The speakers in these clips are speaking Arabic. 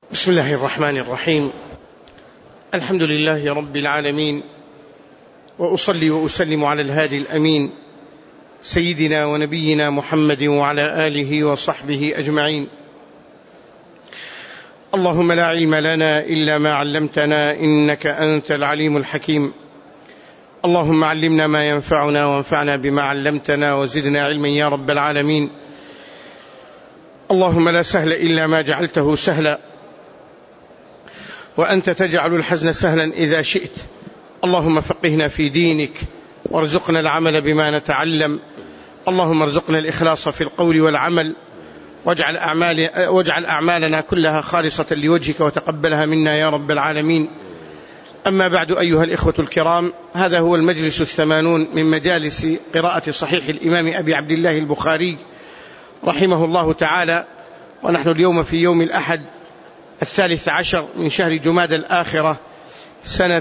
بسم الله الرحمن الرحيم. الحمد لله رب العالمين، وأصلي وأسلم على الهادي الأمين سيدنا ونبينا محمد وعلى آله وصحبه أجمعين. اللهم لا علم لنا إلا ما علمتنا إنك أنت العليم الحكيم. اللهم علمنا ما ينفعنا وانفعنا بما علمتنا وزدنا علما يا رب العالمين. اللهم لا سهل إلا ما جعلته سهلا، وأنت تجعل الحزن سهلا إذا شئت. اللهم فقهنا في دينك وارزقنا العمل بما نتعلم. اللهم ارزقنا الإخلاص في القول والعمل، واجعل أعمالنا كلها خالصة لوجهك وتقبلها منا يا رب العالمين. أما بعد، أيها الإخوة الكرام، هذا هو المجلس 80 من مجالس قراءة صحيح الإمام أبي عبد الله البخاري رحمه الله تعالى، ونحن اليوم في يوم الأحد 13 من شهر جمادى الآخرة سنة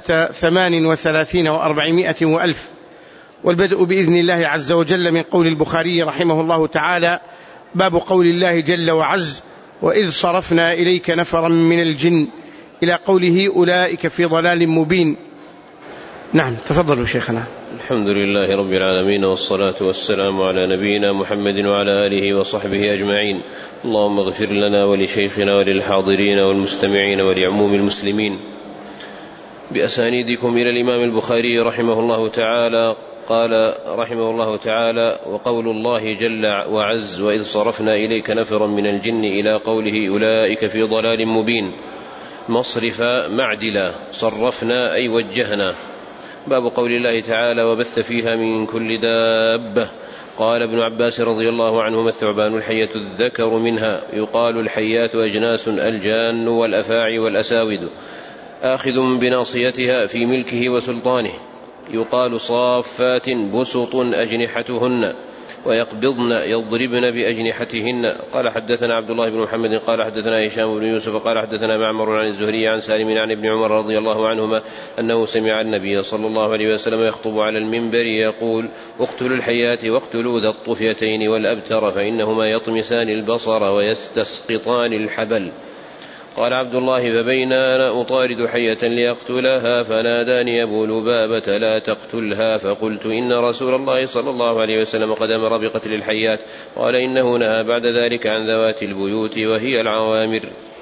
38 و400 وألف، والبدء بإذن الله عز وجل من قول البخاري رحمه الله تعالى: باب قول الله جل وعز: وإذ صرفنا إليك نفرا من الجن، إلى قوله: أولئك في ضلال مبين. نعم، تفضلوا شيخنا. الحمد لله رب العالمين، والصلاة والسلام على نبينا محمد وعلى آله وصحبه أجمعين. اللهم اغفر لنا ولشيخنا وللحاضرين والمستمعين ولعموم المسلمين. بأسانيدكم إلى الإمام البخاري رحمه الله تعالى قال رحمه الله تعالى: وقول الله جل وعز: وإذ صرفنا إليك نفرا من الجن، إلى قوله: أولئك في ضلال مبين. مصرف معدلا، صرفنا أي وجهنا. باب قول الله تعالى: وبث فيها من كل دابة. قال ابن عباس رضي الله عنهما: الثعبان الحية الذكر منها، يقال الحيات أجناس: الجان والأفاعي والأساود، آخذ بناصيتها في ملكه وسلطانه. يقال صافات بسط أجنحتهن، ويقبضن يضربن بأجنحتهن. قال حدثنا عبد الله بن محمد قال حدثنا هشام بن يوسف قال حدثنا معمر عن الزهري عن سالم عن ابن عمر رضي الله عنهما أنه سمع النبي صلى الله عليه وسلم يخطب على المنبر يقول: اقتلوا الحيات واقتلوا ذا الطفيتين والأبتر، فإنهما يطمسان البصر ويستسقطان الحبل. قال عبد الله: فبينا أنا أطارد حية لأقتلها، فناداني أبو لبابة: لا تقتلها. فقلت: إن رسول الله صلى الله عليه وسلم قد أمر بقتل الحيات. قال: إنه نهى بعد ذلك عن ذوات البيوت وهي العوامر.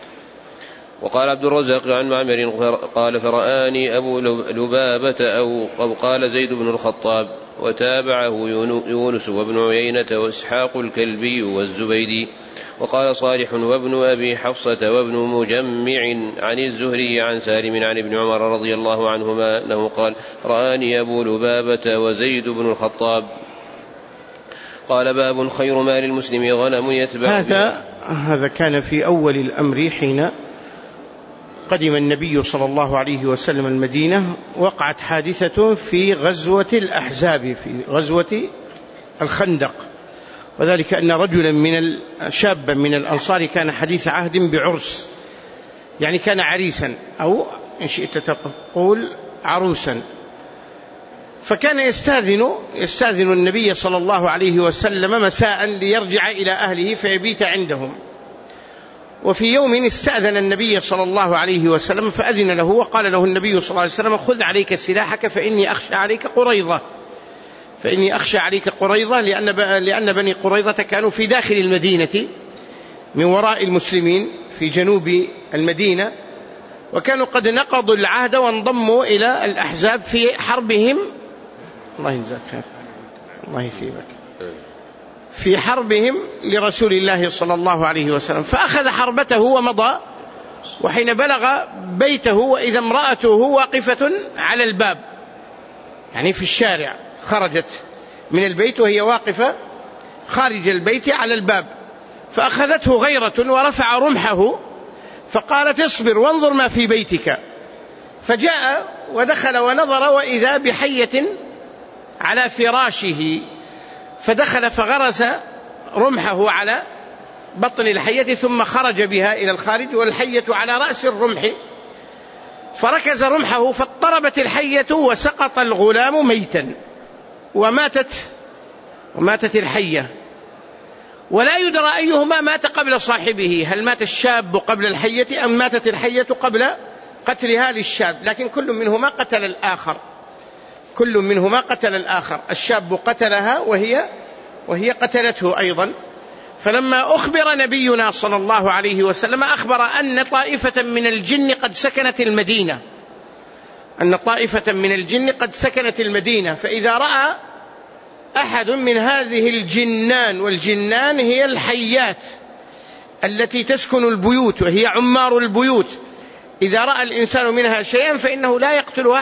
وقال عبد الرزاق عن معمر قال: فرآني أبو لبابة أو قال زيد بن الخطاب، وتابعه يونس وابن عيينة وإسحاق الكلبي والزبيدي. وقال صالح وابن أبي حفصة وابن مجمع عن الزهري عن سالم عن ابن عمر رضي الله عنهما أنه قال: رآني أبو لبابة وزيد بن الخطاب. قال: باب خير مال المسلم غنم يتبع. هذا كان في أول الأمر حين قدم النبي صلى الله عليه وسلم المدينة. وقعت حادثة في غزوة الأحزاب، في غزوة الخندق، وذلك أن رجلا شابا من الأنصار كان حديث عهد بعرس، يعني كان عريسا، أو إن شئت تقول عروسا، فكان يستاذن النبي صلى الله عليه وسلم مساء ليرجع إلى أهله فيبيت عندهم. وفي يوم استأذن النبي صلى الله عليه وسلم فأذن له، وقال له النبي صلى الله عليه وسلم: خذ عليك سلاحك فإني أخشى عليك قريظة، لأن بني قريظة كانوا في داخل المدينة من وراء المسلمين في جنوب المدينة، وكانوا قد نقضوا العهد وانضموا إلى الأحزاب في حربهم. الله يجزاك خير، الله يثيبك، في حربهم لرسول الله صلى الله عليه وسلم. فأخذ حربته ومضى، وحين بلغ بيته وإذا امرأته واقفة على الباب، يعني في الشارع، خرجت من البيت وهي واقفة خارج البيت على الباب، فأخذته غيرة ورفع رمحه فقالت: اصبر وانظر ما في بيتك. فجاء ودخل ونظر وإذا بحية على فراشه، فدخل فغرس رمحه على بطن الحية ثم خرج بها إلى الخارج والحية على رأس الرمح، فركز رمحه فاضطربت الحية وسقط الغلام ميتا، وماتت الحية. ولا يدرى أيهما مات قبل صاحبه، هل مات الشاب قبل الحية أم ماتت الحية قبل قتلها للشاب، لكن كل منهما قتل الآخر، كل منهما قتل الآخر، الشاب قتلها وهي قتلته أيضا. فلما أخبر نبينا صلى الله عليه وسلم أخبر أن طائفة من الجن قد سكنت المدينة، أن طائفة من الجن قد سكنت المدينة، فإذا رأى أحد من هذه الجنان، والجنان هي الحيات التي تسكن البيوت وهي عمار البيوت، إذا رأى الإنسان منها شيئا فإنه لا يقتلها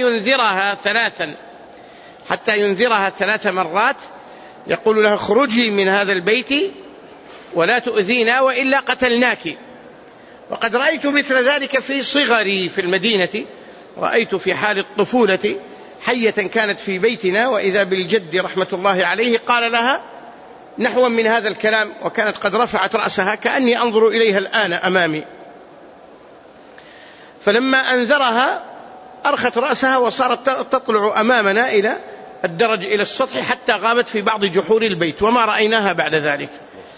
حتى ينذرها 3 مرات، يقول لها اخرجي من هذا البيت ولا تؤذينا وإلا قتلناك. وقد رأيت مثل ذلك في صغري في المدينة، رأيت في حال الطفولة حية كانت في بيتنا، وإذا بالجد رحمة الله عليه قال لها نحو من هذا الكلام، وكانت قد رفعت رأسها كأني أنظر إليها الآن أمامي، فلما أنذرها أرخت رأسها وصارت تطلع أمامنا إلى الدرج إلى السطح حتى غابت في بعض جحور البيت، وما رأيناها بعد ذلك.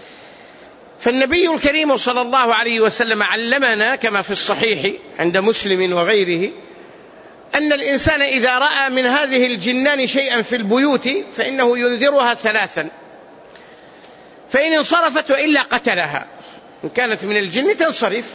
فالنبي الكريم صلى الله عليه وسلم علمنا كما في الصحيح عند مسلم وغيره أن الإنسان إذا رأى من هذه الجنان شيئا في البيوت فإنه ينذرها 3، فإن انصرفت وإلا قتلها، إن كانت من الجن تنصرف،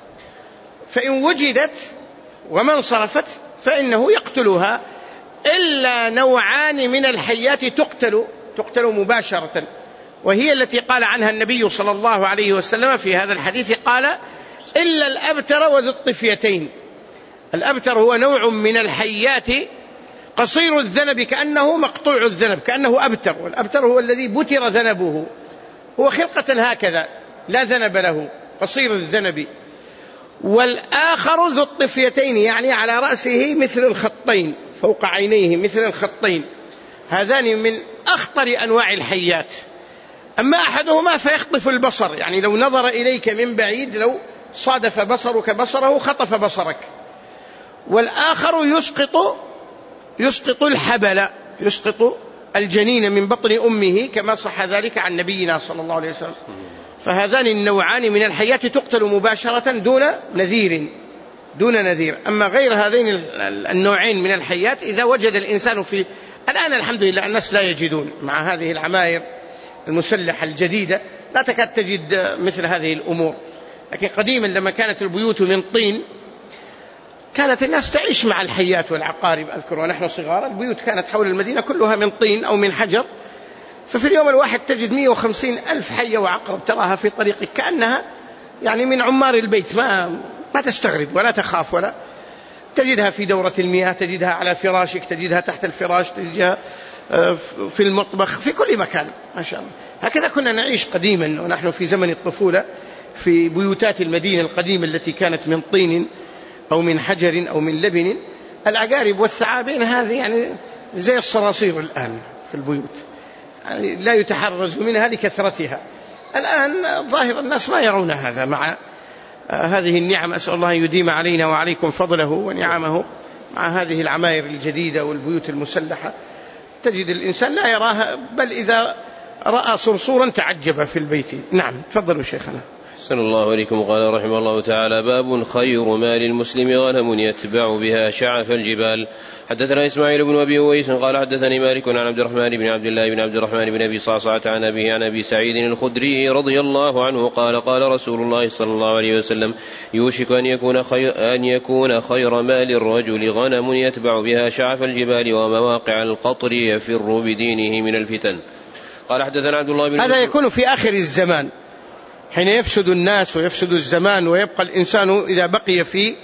فإن وجدت وما انصرفت فإنه يقتلها، إلا نوعان من الحيات تقتل مباشرة، وهي التي قال عنها النبي صلى الله عليه وسلم في هذا الحديث، قال إلا الأبتر وذو الطفيتين. الأبتر هو نوع من الحيات قصير الذنب كأنه مقطوع الذنب، كأنه أبتر، والأبتر هو الذي بتر ذنبه، هو خلقة هكذا لا ذنب له، قصير الذنب. والآخر ذو الطفيتين، يعني على رأسه مثل الخطين، فوق عينيه مثل الخطين، هذان من أخطر أنواع الحيات. أما أحدهما فيخطف البصر، يعني لو نظر إليك من بعيد لو صادف بصرك بصره خطف بصرك. والآخر يسقط الحبل، يسقط الجنين من بطن أمه، كما صح ذلك عن نبينا صلى الله عليه وسلم. فهذان النوعان من الحيات تقتل مباشرة دون نذير. أما غير هذين النوعين من الحيات إذا وجد الإنسان الآن الحمد لله الناس لا يجدون، مع هذه العماير المسلحة الجديدة لا تكاد تجد مثل هذه الأمور، لكن قديما لما كانت البيوت من طين كانت الناس تعيش مع الحيات والعقارب. أذكر ونحن صغار البيوت كانت حول المدينة كلها من طين أو من حجر، ففي اليوم الواحد تجد 150,000 حية وعقرب تراها في طريقك، كأنها يعني من عمار البيت، ما تستغرب ولا تخاف، ولا تجدها في دورة المياه، تجدها على فراشك، تجدها تحت الفراش، تجدها في المطبخ، في كل مكان ما شاء الله. هكذا كنا نعيش قديما ونحن في زمن الطفولة في بيوتات المدينة القديمة التي كانت من طين أو من حجر أو من لبن. العقارب والثعابين هذه يعني زي الصراصير الآن في البيوت، يعني لا يتحرز منها لكثرتها. الآن ظاهر الناس ما يرون هذا مع هذه النعم. أسأل الله أن يديم علينا وعليكم فضله ونعمه. مع هذه العماير الجديدة والبيوت المسلحة تجد الإنسان لا يراها، بل إذا رأى صرصورا تعجب في البيت. نعم، تفضلوا شيخنا. صلى الله عليكم. قال رحمه الله تعالى: باب خير مال المسلم غنم يتبع بها شعف الجبال. حدثنا إسماعيل بن أبي أويس قال حدثني مالك عن عبد الرحمن بن عبد الله بن عبد الرحمن بن أبي صعصعة عن أبيه عن أبي سعيد الخدري رضي الله عنه قال: قال رسول الله صلى الله عليه وسلم: يوشك أن يكون خير مال الرجل غنم يتبع بها شعف الجبال ومواقع القطر يفر بدينه من الفتن. قال حدثنا عبد الله بن هذا يكون في آخر الزمان، حين يفسد الناس ويفسد الزمان، ويبقى الإنسان إذا بقي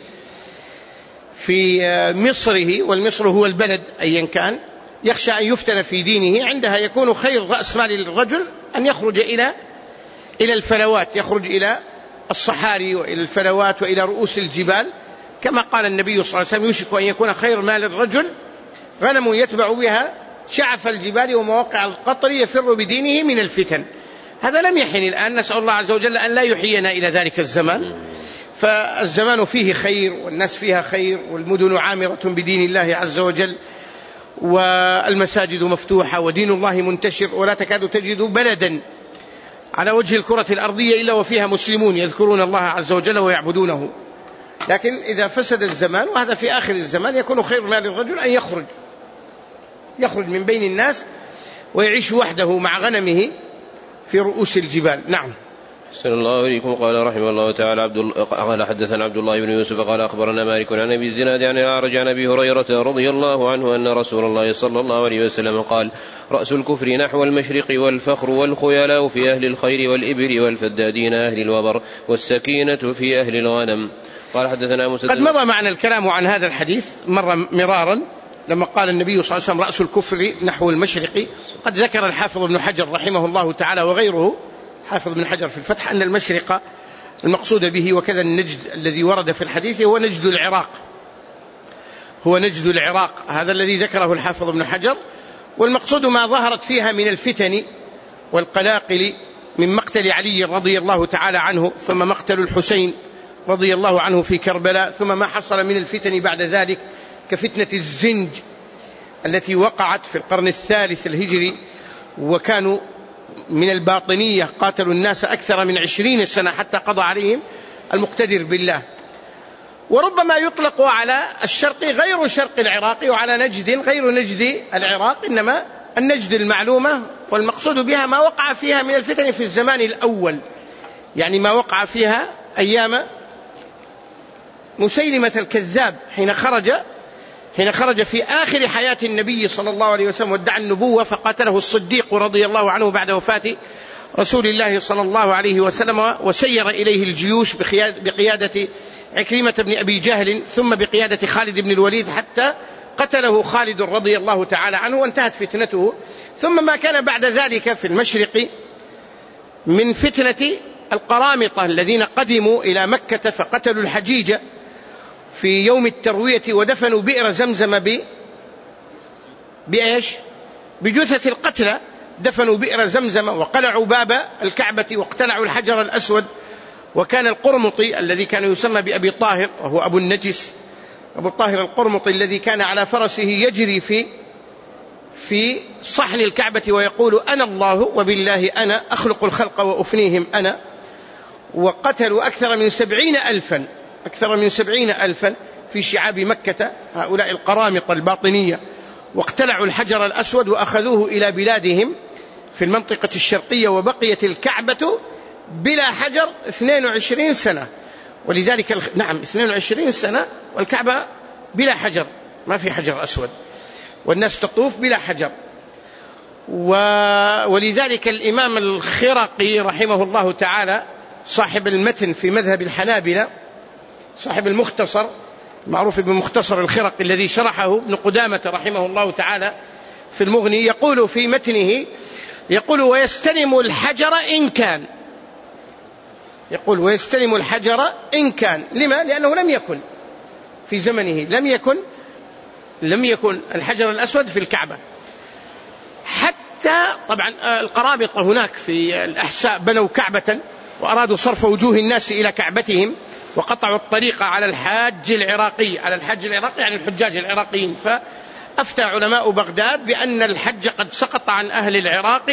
في مصره، والمصر هو البلد أيا كان، يخشى أن يفتن في دينه. عندها يكون خير رأس مال الرجل أن يخرج إلى الفلوات، يخرج إلى الصحاري وإلى الفلوات وإلى رؤوس الجبال، كما قال النبي صلى الله عليه وسلم: يوشك أن يكون خير مال الرجل غنم يتبع بها شعف الجبال ومواقع القطر يفر بدينه من الفتن. هذا لم يحن الآن، نسأل الله عز وجل أن لا يحيينا إلى ذلك الزمان. فالزمان فيه خير والناس فيها خير، والمدن عامرة بدين الله عز وجل، والمساجد مفتوحة، ودين الله منتشر، ولا تكاد تجد بلدا على وجه الكرة الأرضية إلا وفيها مسلمون يذكرون الله عز وجل ويعبدونه. لكن إذا فسد الزمان، وهذا في آخر الزمان، يكون خير ما للرجل أن يخرج من بين الناس ويعيش وحده مع غنمه في رؤوس الجبال. نعم. أحسن الله إليكم. قال رحمه الله تعالى قال حدثنا عبد الله بن يوسف قال أخبرنا مالك عن أبي الزناد عن الأعرج عن أبي هريرة رضي الله عنه أن رسول الله صلى الله عليه وسلم قال: رأس الكفر نحو المشرق، والفخر والخيلاء في أهل الخير والإبل، والفدادين أهل الوبر، والسكينة في أهل الغنم. قال حدثنا مسدد. قد مضى معنا الكلام عن هذا الحديث مرارا لما قال النبي صلى الله عليه وسلم: رأس الكفر نحو المشرق. قد ذكر الحافظ ابن حجر رحمه الله تعالى وغيره، حافظ ابن حجر في الفتح، أن المشرق المقصود به وكذا النجد الذي ورد في الحديث هو نجد العراق، هذا الذي ذكره الحافظ ابن حجر. والمقصود ما ظهرت فيها من الفتن والقلاقل، من مقتل علي رضي الله تعالى عنه، ثم مقتل الحسين رضي الله عنه في كربلاء، ثم ما حصل من الفتن بعد ذلك كفتنة الزنج التي وقعت في القرن الثالث الهجري، وكانوا من الباطنية قاتلوا الناس أكثر من 20 سنة حتى قضى عليهم المقتدر بالله. وربما يطلق على الشرق غير شرق العراق، وعلى نجد غير نجد العراق، إنما النجد المعلومة، والمقصود بها ما وقع فيها من الفتن في الزمان الأول، يعني ما وقع فيها أيام مسيلمة الكذاب حين خرج في آخر حياة النبي صلى الله عليه وسلم وادعى النبوة، فقاتله الصديق رضي الله عنه بعد وفاة رسول الله صلى الله عليه وسلم، وسير إليه الجيوش بقيادة عكرمة بن أبي جهل، ثم بقيادة خالد بن الوليد، حتى قتله خالد رضي الله تعالى عنه وانتهت فتنته. ثم ما كان بعد ذلك في المشرق من فتنة القرامطة الذين قدموا إلى مكة فقتلوا الحجيج في يوم التروية، ودفنوا بئر زمزم بإيش؟ بجثث القتلى، دفنوا بئر زمزم وقلعوا باب الكعبة واقتلعوا الحجر الأسود. وكان القرمطي الذي كان يسمى بأبي طاهر، وهو أبو النجس، أبو طاهر القرمطي، الذي كان على فرسه يجري في صحن الكعبة ويقول: أنا الله وبالله أنا أخلق الخلق وأفنيهم أنا. وقتلوا أكثر من 70,000 في شعاب مكة، هؤلاء القرامطة الباطنية، واقتلعوا الحجر الأسود وأخذوه إلى بلادهم في المنطقة الشرقية، وبقيت الكعبة بلا حجر 22 سنة. ولذلك 22 سنة والكعبة بلا حجر، ما في حجر أسود، والناس تطوف بلا حجر. ولذلك الإمام الخرقي رحمه الله تعالى، صاحب المتن في مذهب الحنابلة، صاحب المختصر معروف بمختصر الخرقي الذي شرحه ابن قدامة رحمه الله تعالى في المغني، يقول في متنه، يقول: ويستلم الحجر إن كان. لما؟ لأنه لم يكن في زمنه، لم يكن الحجر الأسود في الكعبة. حتى طبعا القرابطة هناك في الأحساء بنوا كعبة وأرادوا صرف وجوه الناس إلى كعبتهم، وقطعوا الطريق على الحاج العراقي يعني الحجاج العراقيين. فأفتى علماء بغداد بأن الحج قد سقط عن أهل العراق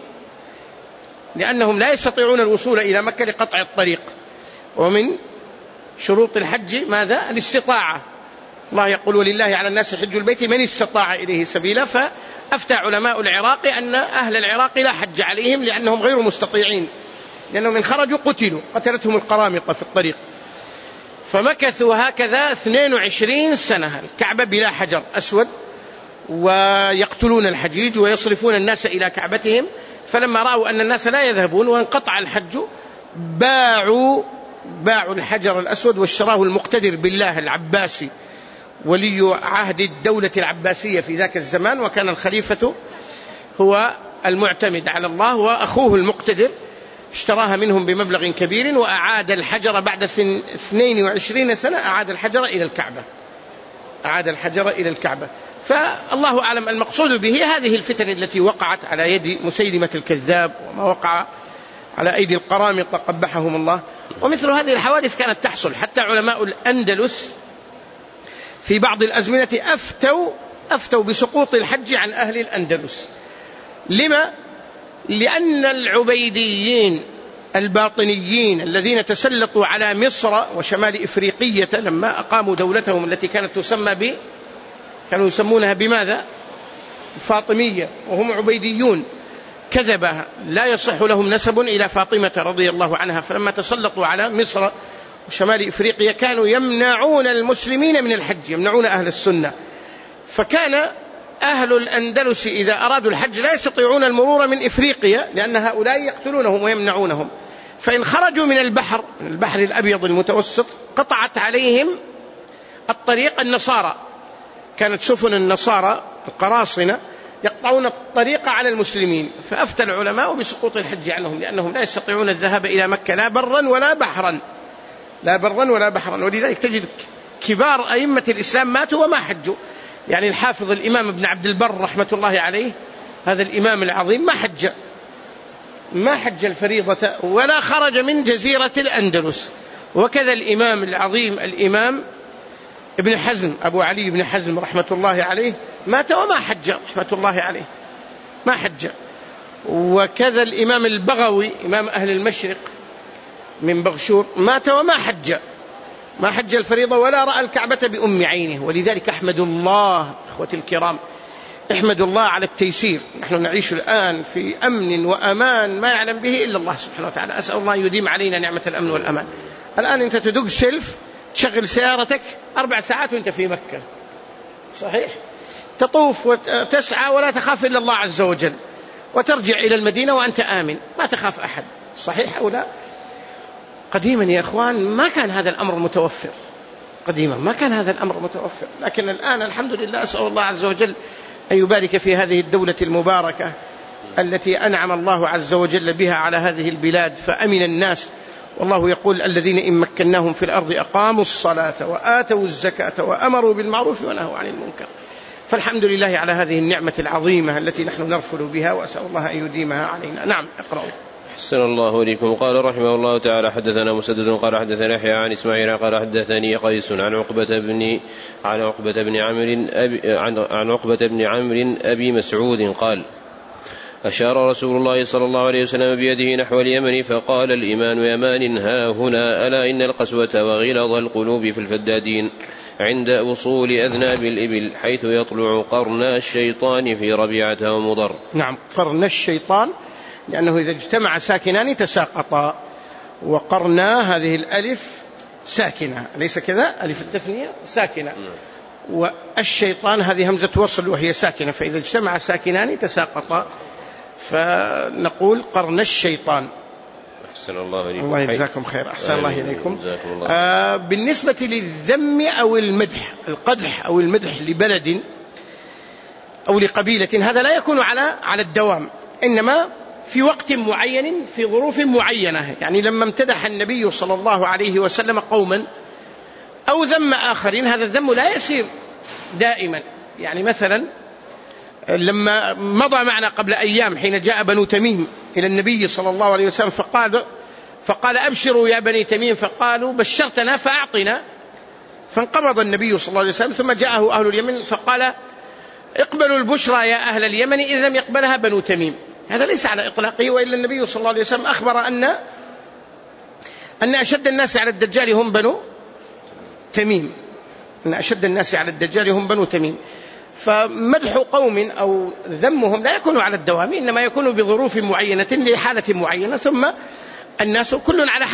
لأنهم لا يستطيعون الوصول إلى مكة لقطع الطريق، ومن شروط الحج ماذا؟ الاستطاعة. الله يقول: ولله على الناس حج البيت من استطاع إليه سبيلا. فأفتى علماء العراق أن أهل العراق لا حج عليهم لأنهم غير مستطيعين، لأنهم إن خرجوا قتلتهم القرامطة في الطريق. فمكثوا هكذا 22 سنة الكعبة بلا حجر أسود، ويقتلون الحجيج ويصرفون الناس إلى كعبتهم. فلما رأوا أن الناس لا يذهبون وانقطع الحج، باعوا الحجر الأسود واشتراه المقتدر بالله العباسي، ولي عهد الدولة العباسية في ذاك الزمان، وكان الخليفة هو المعتمد على الله، وأخوه المقتدر اشتراها منهم بمبلغ كبير، وأعاد الحجر بعد 22 سنة، أعاد الحجر إلى الكعبة. فالله أعلم المقصود به هذه الفتن التي وقعت على يد مسيلمة الكذاب، وما وقع على أيدي القرامطة قبحهم الله. ومثل هذه الحوادث كانت تحصل، حتى علماء الأندلس في بعض الأزمنة أفتوا بسقوط الحج عن أهل الأندلس. لما؟ لأن العبيديين الباطنيين الذين تسلطوا على مصر وشمال إفريقية لما أقاموا دولتهم التي كانت تسمى كانوا يسمونها بماذا؟ فاطمية، وهم عبيديون كذبة لا يصح لهم نسب إلى فاطمة رضي الله عنها. فلما تسلطوا على مصر وشمال إفريقيا كانوا يمنعون المسلمين من الحج، يمنعون أهل السنة. فكان أهل الأندلس إذا أرادوا الحج لا يستطيعون المرور من إفريقيا لأن هؤلاء يقتلونهم ويمنعونهم. فإن خرجوا من البحر الأبيض المتوسط قطعت عليهم الطريق النصارى، كانت سفن النصارى القراصنة يقطعون الطريق على المسلمين. فأفتى العلماء بسقوط الحج عنهم لأنهم لا يستطيعون الذهاب إلى مكة لا برا ولا بحرا. ولذلك تجد كبار أئمة الإسلام ماتوا وما حجوا. يعني الحافظ الإمام ابن عبد البر رحمة الله عليه، هذا الإمام العظيم ما حج الفريضة ولا خرج من جزيرة الأندلس. وكذا الإمام العظيم الإمام ابن حزم أبو علي بن حزم رحمة الله عليه مات وما حج رحمة الله عليه، ما حج. وكذا الإمام البغوي إمام أهل المشرق من بغشور مات وما حج الفريضة ولا رأى الكعبة بأم عينه. ولذلك أحمد الله أخوتي الكرام، احمد الله على التيسير. نحن نعيش الآن في أمن وأمان ما يعلم به إلا الله سبحانه وتعالى. أسأل الله يديم علينا نعمة الأمن والأمان. الآن أنت تدق سلف تشغل سيارتك 4 ساعات وأنت في مكة، صحيح؟ تطوف وتسعى ولا تخاف إلا الله عز وجل، وترجع إلى المدينة وأنت آمن ما تخاف أحد، صحيح أو لا؟ قديما يا أخوان ما كان هذا الأمر متوفر، لكن الآن الحمد لله. أسأل الله عز وجل أن يبارك في هذه الدولة المباركة التي أنعم الله عز وجل بها على هذه البلاد فأمن الناس. والله يقول الذين إن مكناهم في الأرض أقاموا الصلاة وآتوا الزكاة وأمروا بالمعروف ونهوا عن المنكر. فالحمد لله على هذه النعمة العظيمة التي نحن نرفل بها، وأسأل الله أن يديمها علينا. نعم اقرأوا. أحسن الله إليكم. قال رحمه الله تعالى حدثنا مسدد قال حدثنا يحيى عن إسماعيل قال حدثني قيس عن عقبة بن عمرو أبي مسعود قال أشار رسول الله صلى الله عليه وسلم بيده نحو اليمن فقال الإيمان يمان ها هنا ألا إن القسوة وغلظ القلوب في الفدادين عند وصول أذناب الإبل حيث يطلع قرن الشيطان في ربيعة ومضر. نعم، قرن الشيطان لأنه إذا اجتمع ساكنان تساقطا، وقرنا هذه الألف ساكنة أليس كذا؟ ألف التثنية ساكنة، والشيطان هذه همزة وصل وهي ساكنة، فإذا اجتمع ساكنان تساقطا، فنقول قرن الشيطان. أحسن الله إليكم. الله يجزاكم خير. أحسن الله إليكم. بالنسبة للذم أو المدح، القدح أو المدح لبلد أو لقبيلة، هذا لا يكون على الدوام، إنما في وقت معين في ظروف معينة. يعني لما امتدح النبي صلى الله عليه وسلم قوما أو ذم آخرين، هذا الذم لا يسير دائما. يعني مثلا لما مضى معنا قبل أيام حين جاء بنو تميم إلى النبي صلى الله عليه وسلم فقال أبشروا يا بني تميم، فقالوا بشرتنا فأعطنا، فانقبض النبي صلى الله عليه وسلم، ثم جاءه أهل اليمن فقال اقبلوا البشرى يا أهل اليمن إذ لم يقبلها بنو تميم. هذا ليس على إطلاقه، وإلا النبي صلى الله عليه وسلم أخبر أن أشد الناس على الدجال هم بنو تميم، فمدح قوم أو ذمهم لا يكون على الدوام، إنما يكون بظروف معينة لحالة معينة، ثم الناس كل على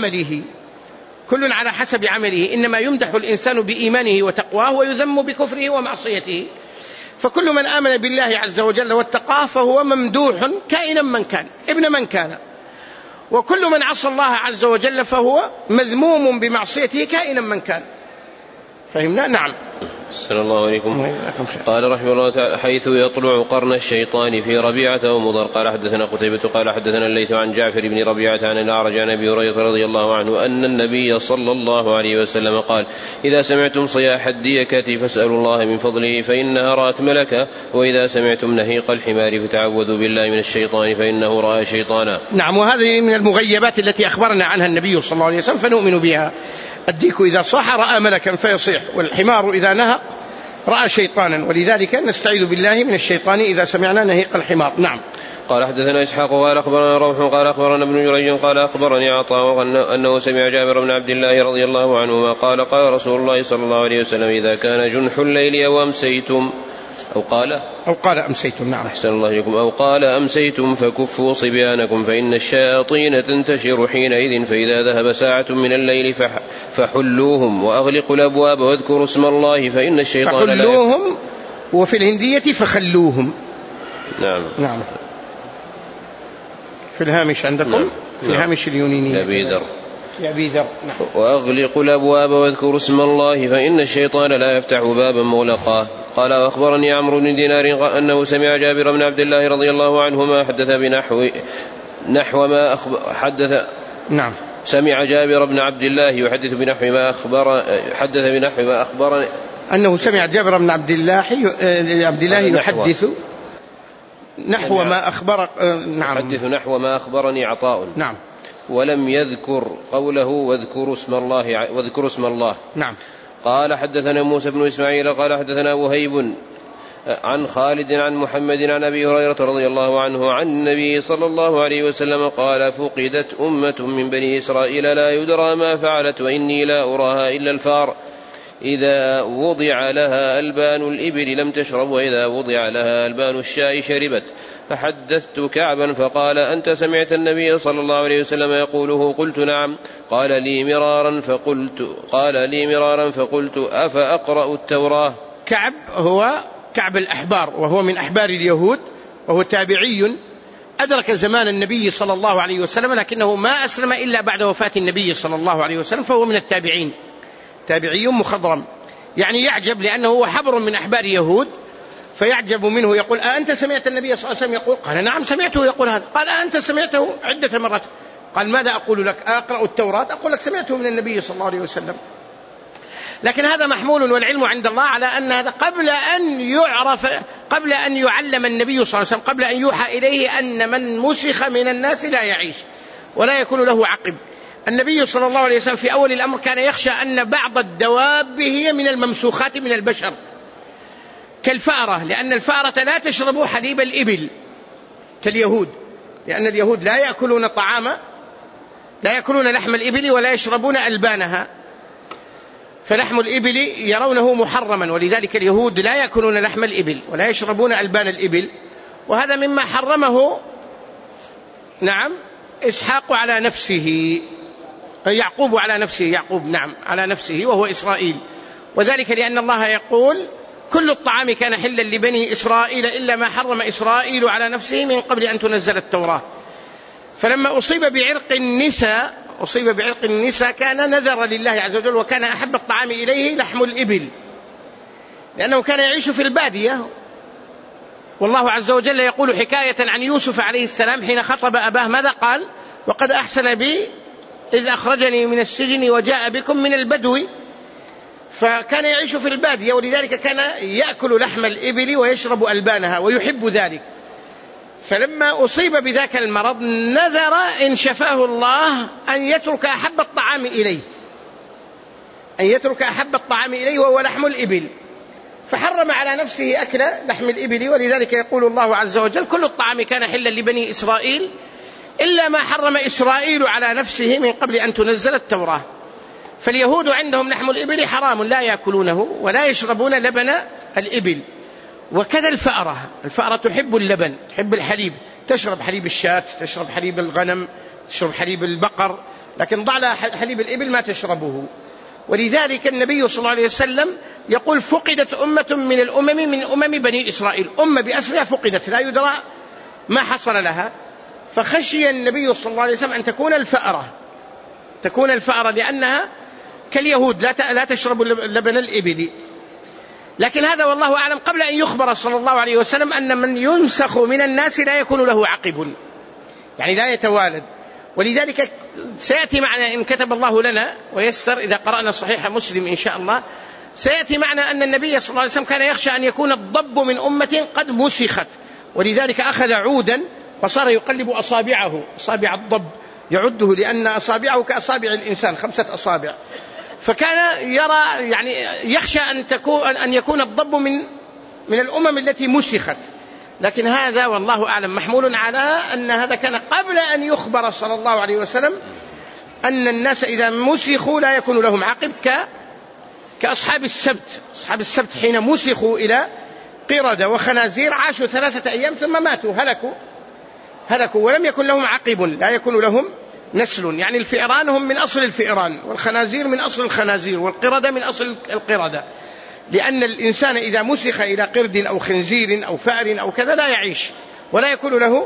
حسب عمله، إنما يمدح الإنسان بإيمانه وتقواه ويذم بكفره ومعصيته. فكل من آمن بالله عز وجل واتقاه فهو ممدوح كائنا من كان ابن من كان، وكل من عصى الله عز وجل فهو مذموم بمعصيته كائنا من كان. فهمنا؟ نعم. السلام الله عليكم. قال رحمه الله تعالى حيث يطلع قرن الشيطان في ربيعة ومضر. قال حدثنا قتيبة قال حدثنا الليث عن جعفر بن ربيعة عن الأعرج عن أبي هريرة رضي الله عنه أن النبي صلى الله عليه وسلم قال إذا سمعتم صياح الديكة فاسألوا الله من فضله فإنها رأت ملكا، وإذا سمعتم نهيق الحمار فتعوذوا بالله من الشيطان فإنه رأى شيطانا. نعم، وهذه من المغيبات التي أخبرنا عنها النبي صلى الله عليه وسلم فنؤمن بها. الديك إذا صاح رأى ملكا فيصيح، والحمار إذا نهق رأى شيطانا، ولذلك نستعيذ بالله من الشيطان إذا سمعنا نهيق الحمار. نعم. قال حدثنا إسحاق قال أخبرنا روح قال أخبرنا ابن جريج قال أخبرني عطاء أنه سمع جابر بن عبد الله رضي الله عنهما قال قال رسول الله صلى الله عليه وسلم إذا كان جنح الليل أو أمسيتم أو قال أمسيتم. نعم. أحسن الله إليكم. أو قال أمسيتم فكفوا صبيانكم فإن الشياطين تنتشر حينئذ، فإذا ذهب ساعة من الليل فحلوهم وأغلقوا الأبواب واذكروا اسم الله فإن الشيطان لا فحلوهم، وفي الهندية فخلوهم. نعم. نعم. في الهامش عندكم. نعم. في الهامش اليونيني يا أبي ذر. نعم. وأغلقوا الأبواب واذكروا اسم الله فإن الشيطان لا يفتح بابا مغلقا. قال وأخبرني عمرو بن دينار أنه سمع جابر بن عبد الله رضي الله عنهما حدث بنحو ما حدث. نعم. سمع جابر بن عبد الله يحدث بنحو ما حدث بنحو ما أخبرني أنه سمع جابر بن عبد الله يحدث نحو ما أخبر. نعم. يحدث نحو ما أخبرني عطاء. نعم. ولم يذكر قوله واذكروا اسم الله. نعم. قال حدثنا موسى بن إسماعيل قال حدثنا وهيب عن خالد عن محمد عن أبي هريرة رضي الله عنه عن النبي صلى الله عليه وسلم قال فقدت أمة من بني إسرائيل لا يدرى ما فعلت وإني لا أراها إلا الفار، إذا وضع لها ألبان الإبل لم تشرب وإذا وضع لها ألبان الشاء شربت. فحدثت كعبا فقال أنت سمعت النبي صلى الله عليه وسلم يقوله؟ قلت نعم. قال لي مرارا فقلت أفأقرأ التوراة. كعب هو كعب الأحبار، وهو من أحبار اليهود، وهو تابعي أدرك زمان النبي صلى الله عليه وسلم، لكنه ما أسلم إلا بعد وفاة النبي صلى الله عليه وسلم، فهو من التابعين، تابعي مخضرم. يعني يعجب لأنه هو حبر من أحبار يهود، فيعجب منه. يقول أنت سمعت النبي صلى الله عليه وسلم يقول؟ قال نعم سمعته يقول هذا. قال أنت سمعته عدة مرات؟ قال ماذا أقول لك؟ أقرأ التوراة؟ أقول لك سمعته من النبي صلى الله عليه وسلم. لكن هذا محمول والعلم عند الله على أن هذا قبل أن يعلم النبي صلى الله عليه وسلم، قبل أن يوحى إليه أن من مسخ من الناس لا يعيش ولا يكون له عقب. النبي صلى الله عليه وسلم في أول الأمر كان يخشى أن بعض الدواب هي من الممسوخات من البشر كالفأرة، لأن الفأرة لا تشرب حليب الإبل كاليهود، لأن اليهود لا يأكلون لحم الإبل ولا يشربون ألبانها، فلحم الإبل يرونه محرما، ولذلك اليهود لا يأكلون لحم الإبل ولا يشربون ألبان الإبل. وهذا مما حرمه إسحاق على نفسه، يعقوب على نفسه وهو إسرائيل. وذلك لأن الله يقول كل الطعام كان حلا لبني إسرائيل إلا ما حرم إسرائيل على نفسه من قبل أن تنزل التوراة. فلما أصيب بعرق النساء كان نذر لله عز وجل، وكان أحب الطعام إليه لحم الإبل، لأنه كان يعيش في البادية. والله عز وجل يقول حكاية عن يوسف عليه السلام حين خطب أباه ماذا قال؟ وقد أحسن بي إذ أخرجني من السجن وجاء بكم من البدو. فكان يعيش في البادية، ولذلك كان يأكل لحم الإبل ويشرب ألبانها ويحب ذلك. فلما أصيب بذاك المرض نذر إن شفاه الله أن يترك أحب الطعام إليه وهو لحم الإبل، فحرم على نفسه أكل لحم الإبل. ولذلك يقول الله عز وجل كل الطعام كان حلا لبني إسرائيل إلا ما حرم إسرائيل على نفسه من قبل أن تنزل التوراة. فاليهود عندهم لحم الإبل حرام، لا يأكلونه ولا يشربون لبن الإبل. وكذا الفأرة تحب اللبن، تحب الحليب، تشرب حليب الشاة، تشرب حليب الغنم، تشرب حليب البقر، لكن ضع لها حليب الإبل ما تشربه. ولذلك النبي صلى الله عليه وسلم يقول فقدت أمة من أمم بني إسرائيل، أمة بأسرها فقدت لا يدرى ما حصل لها. فخشي النبي صلى الله عليه وسلم أن تكون الفأرة لأنها كاليهود لا تشرب لبن الإبل. لكن هذا والله أعلم قبل أن يخبر صلى الله عليه وسلم أن من ينسخ من الناس لا يكون له عقب، يعني لا يتوالد. ولذلك سيأتي معنا إن كتب الله لنا ويسر إذا قرأنا صحيح مسلم إن شاء الله، سيأتي معنا أن النبي صلى الله عليه وسلم كان يخشى أن يكون الضب من أمة قد مسخت، ولذلك أخذ عودا وصار يقلب أصابع الضب يعده، لأن أصابعه كأصابع الإنسان 5 أصابع، فكان يرى يعني يخشى أن يكون الضب من الأمم التي مسخت، لكن هذا والله أعلم محمول على أن هذا كان قبل أن يخبر صلى الله عليه وسلم أن الناس إذا مسخوا لا يكون لهم عقب كأصحاب السبت. أصحاب السبت حين مسخوا إلى قردة وخنازير عاشوا 3 أيام ثم ماتوا، هلكوا ولم يكن لهم عقب، لا يكون لهم نسل. يعني الفئران هم من أصل الفئران، والخنازير من أصل الخنازير، والقردة من أصل القردة، لأن الإنسان إذا مسخ إلى قرد أو خنزير أو فأر أو كذا لا يعيش ولا يكون له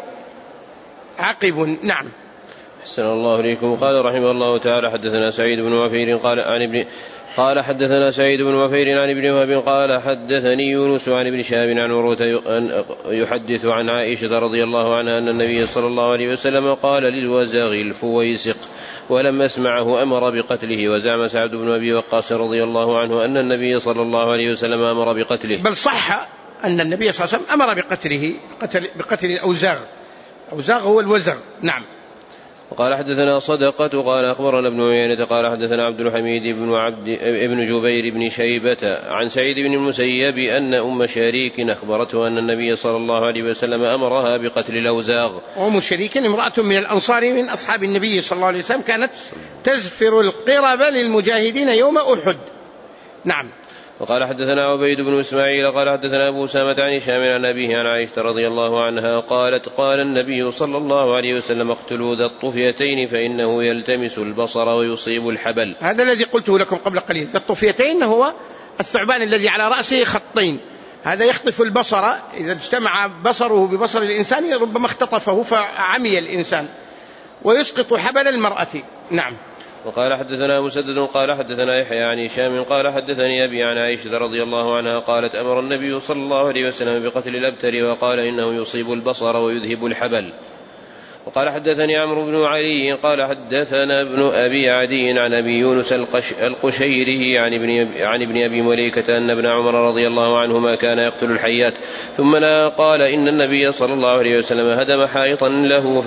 عقب. نعم. أحسن الله إليكم. قال رحمه الله تعالى حدثنا سعيد بن وفير قال حدثنا سعيد بن وفير عن ابن وهب قال حدثني يونس عن ابن شهاب عن عروة يحدث عن عائشة رضي الله عنها أن النبي صلى الله عليه وسلم قال للوزغ الفويسق ولم أسمعه أمر بقتله. وزعم سعد بن أبي وقاص رضي الله عنه أن النبي صلى الله عليه وسلم أمر بقتله، بل صح أن النبي صلى الله عليه وسلم أمر بقتله، بقتل الأوزاغ. أوزاغ هو الوزغ. نعم. وقال حدثنا صدقة قال أخبرنا ابن عيينة قال حدثنا عبد الحميد ابن جبير بن شيبة عن سعيد بن المسيب أن أم شريك أخبرته أن النبي صلى الله عليه وسلم أمرها بقتل الأوزاغ. أم شريك امرأة من الأنصار من أصحاب النبي صلى الله عليه وسلم، كانت تزفر القرب للمجاهدين يوم أحد. نعم. وقال حدثنا عبيد بن إسماعيل قال حدثنا أبو أسامة عن هشام عن أبيه عن عائشة رضي الله عنها قالت قال النبي صلى الله عليه وسلم اقتلوا ذا الطفيتين فإنه يلتمس البصر ويصيب الحبل. هذا الذي قلته لكم قبل قليل. ذا الطفيتين هو الثعبان الذي على رأسه خطين، هذا يخطف البصر، إذا اجتمع بصره ببصر الإنسان ربما اختطفه فعمي الإنسان، ويسقط حبل المرأة. نعم. وقال حدثنا مسدد قال حدثنا يحيى عن هشام قال حدثني أبي عن عائشة رضي الله عنها قالت أمر النبي صلى الله عليه وسلم بقتل الأبتر وقال إنه يصيب البصر ويذهب الحبل. وقال حدثني عمرو بن علي قال حدثنا ابن أبي عدي عن أبي يونس القشيري عن ابن أبي مليكة أن ابن عمر رضي الله عنهما كان يقتل الحيات ثم قال إن النبي صلى الله عليه وسلم هدم حائطا له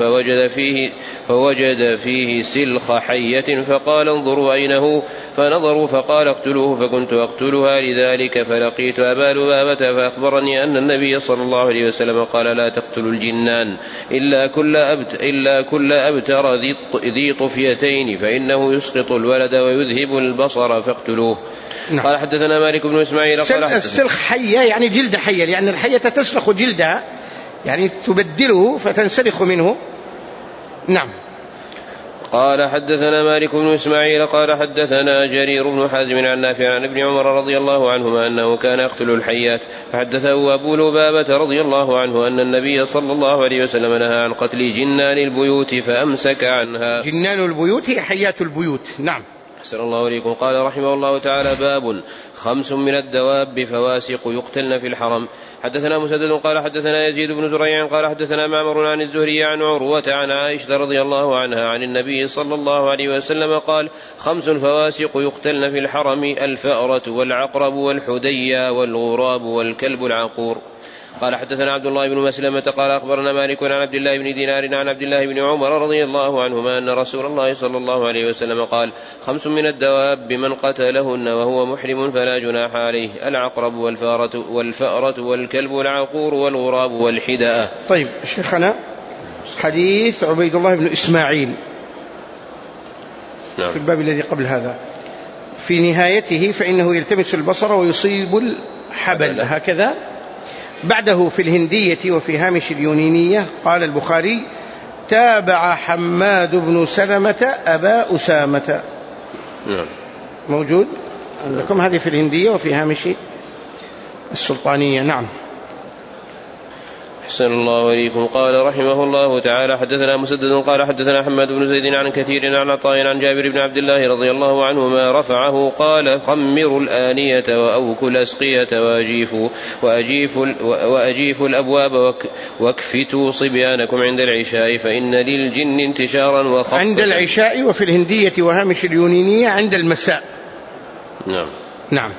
فوجد فيه سلخ حية فقال انظروا أينه، فنظروا فقال اقتلوه، فكنت أقتلها لذلك فلقيت أبا لبابة فأخبرني أن النبي صلى الله عليه وسلم قال لا تقتلوا الجنان إلا كل أبتر ذي طفيتين فإنه يسقط الولد ويذهب البصر فاقتلوه. نعم. قال حدثنا مالك بن إسماعيل السلخ حية يعني جلد حية، لأن الحية تسلخ جلدها يعني تبدله فتنسلخ منه. نعم. قال حدثنا مالك بن إسماعيل قال حدثنا جرير بن حازم عن نافع عن ابن عمر رضي الله عنهما أنه كان يقتل الحيات، فحدثه أبو لبابة رضي الله عنه أن النبي صلى الله عليه وسلم نهى عن قتل جنان البيوت فأمسك عنها. جنان البيوت هي حيات البيوت. نعم. أحسن الله إليكم. قال رحمه الله تعالى باب 5 من الدواب فواسق يقتلن في الحرم. حدثنا مسدد قال حدثنا يزيد بن زريع قال حدثنا معمر عن الزهري عن عروة عن عائشة رضي الله عنها عن النبي صلى الله عليه وسلم قال 5 فواسق يقتلن في الحرم الفأرة والعقرب والحدية والغراب والكلب العقور. قال حدثنا عبد الله بن مسلمة قال أخبرنا مالك عن عبد الله بن دينار عن عبد الله بن عمر رضي الله عنهما أن رسول الله صلى الله عليه وسلم قال 5 من الدواب من قتلهن وهو محرم فلا جناح عليه العقرب والفأرة والكلب العقور والغراب والحداء. طيب شيخنا حديث عبيد الله بن إسماعيل. نعم. في الباب الذي قبل هذا في نهايته فإنه يلتمس البصر ويصيب الحبل هكذا. بعده في الهندية وفي هامش اليونينية قال البخاري تابع حماد بن سلمة أبا أسامة. موجود لكم هذه في الهندية وفي هامش السلطانية. نعم. أحسن الله إليكم. قال رحمه الله تعالى حدثنا مسدد قال حدثنا حماد بن زيد عن كثير عن عطاء عن جابر بن عبد الله رضي الله عنهما رفعه قال خمروا الآنية وأوكوا الأسقية وأجيفوا الأبواب واكفتوا صبيانكم عند العشاء فإن للجن انتشارا وخطا. عند العشاء وفي الهندية وهامش اليونينية عند المساء. نعم. نعم.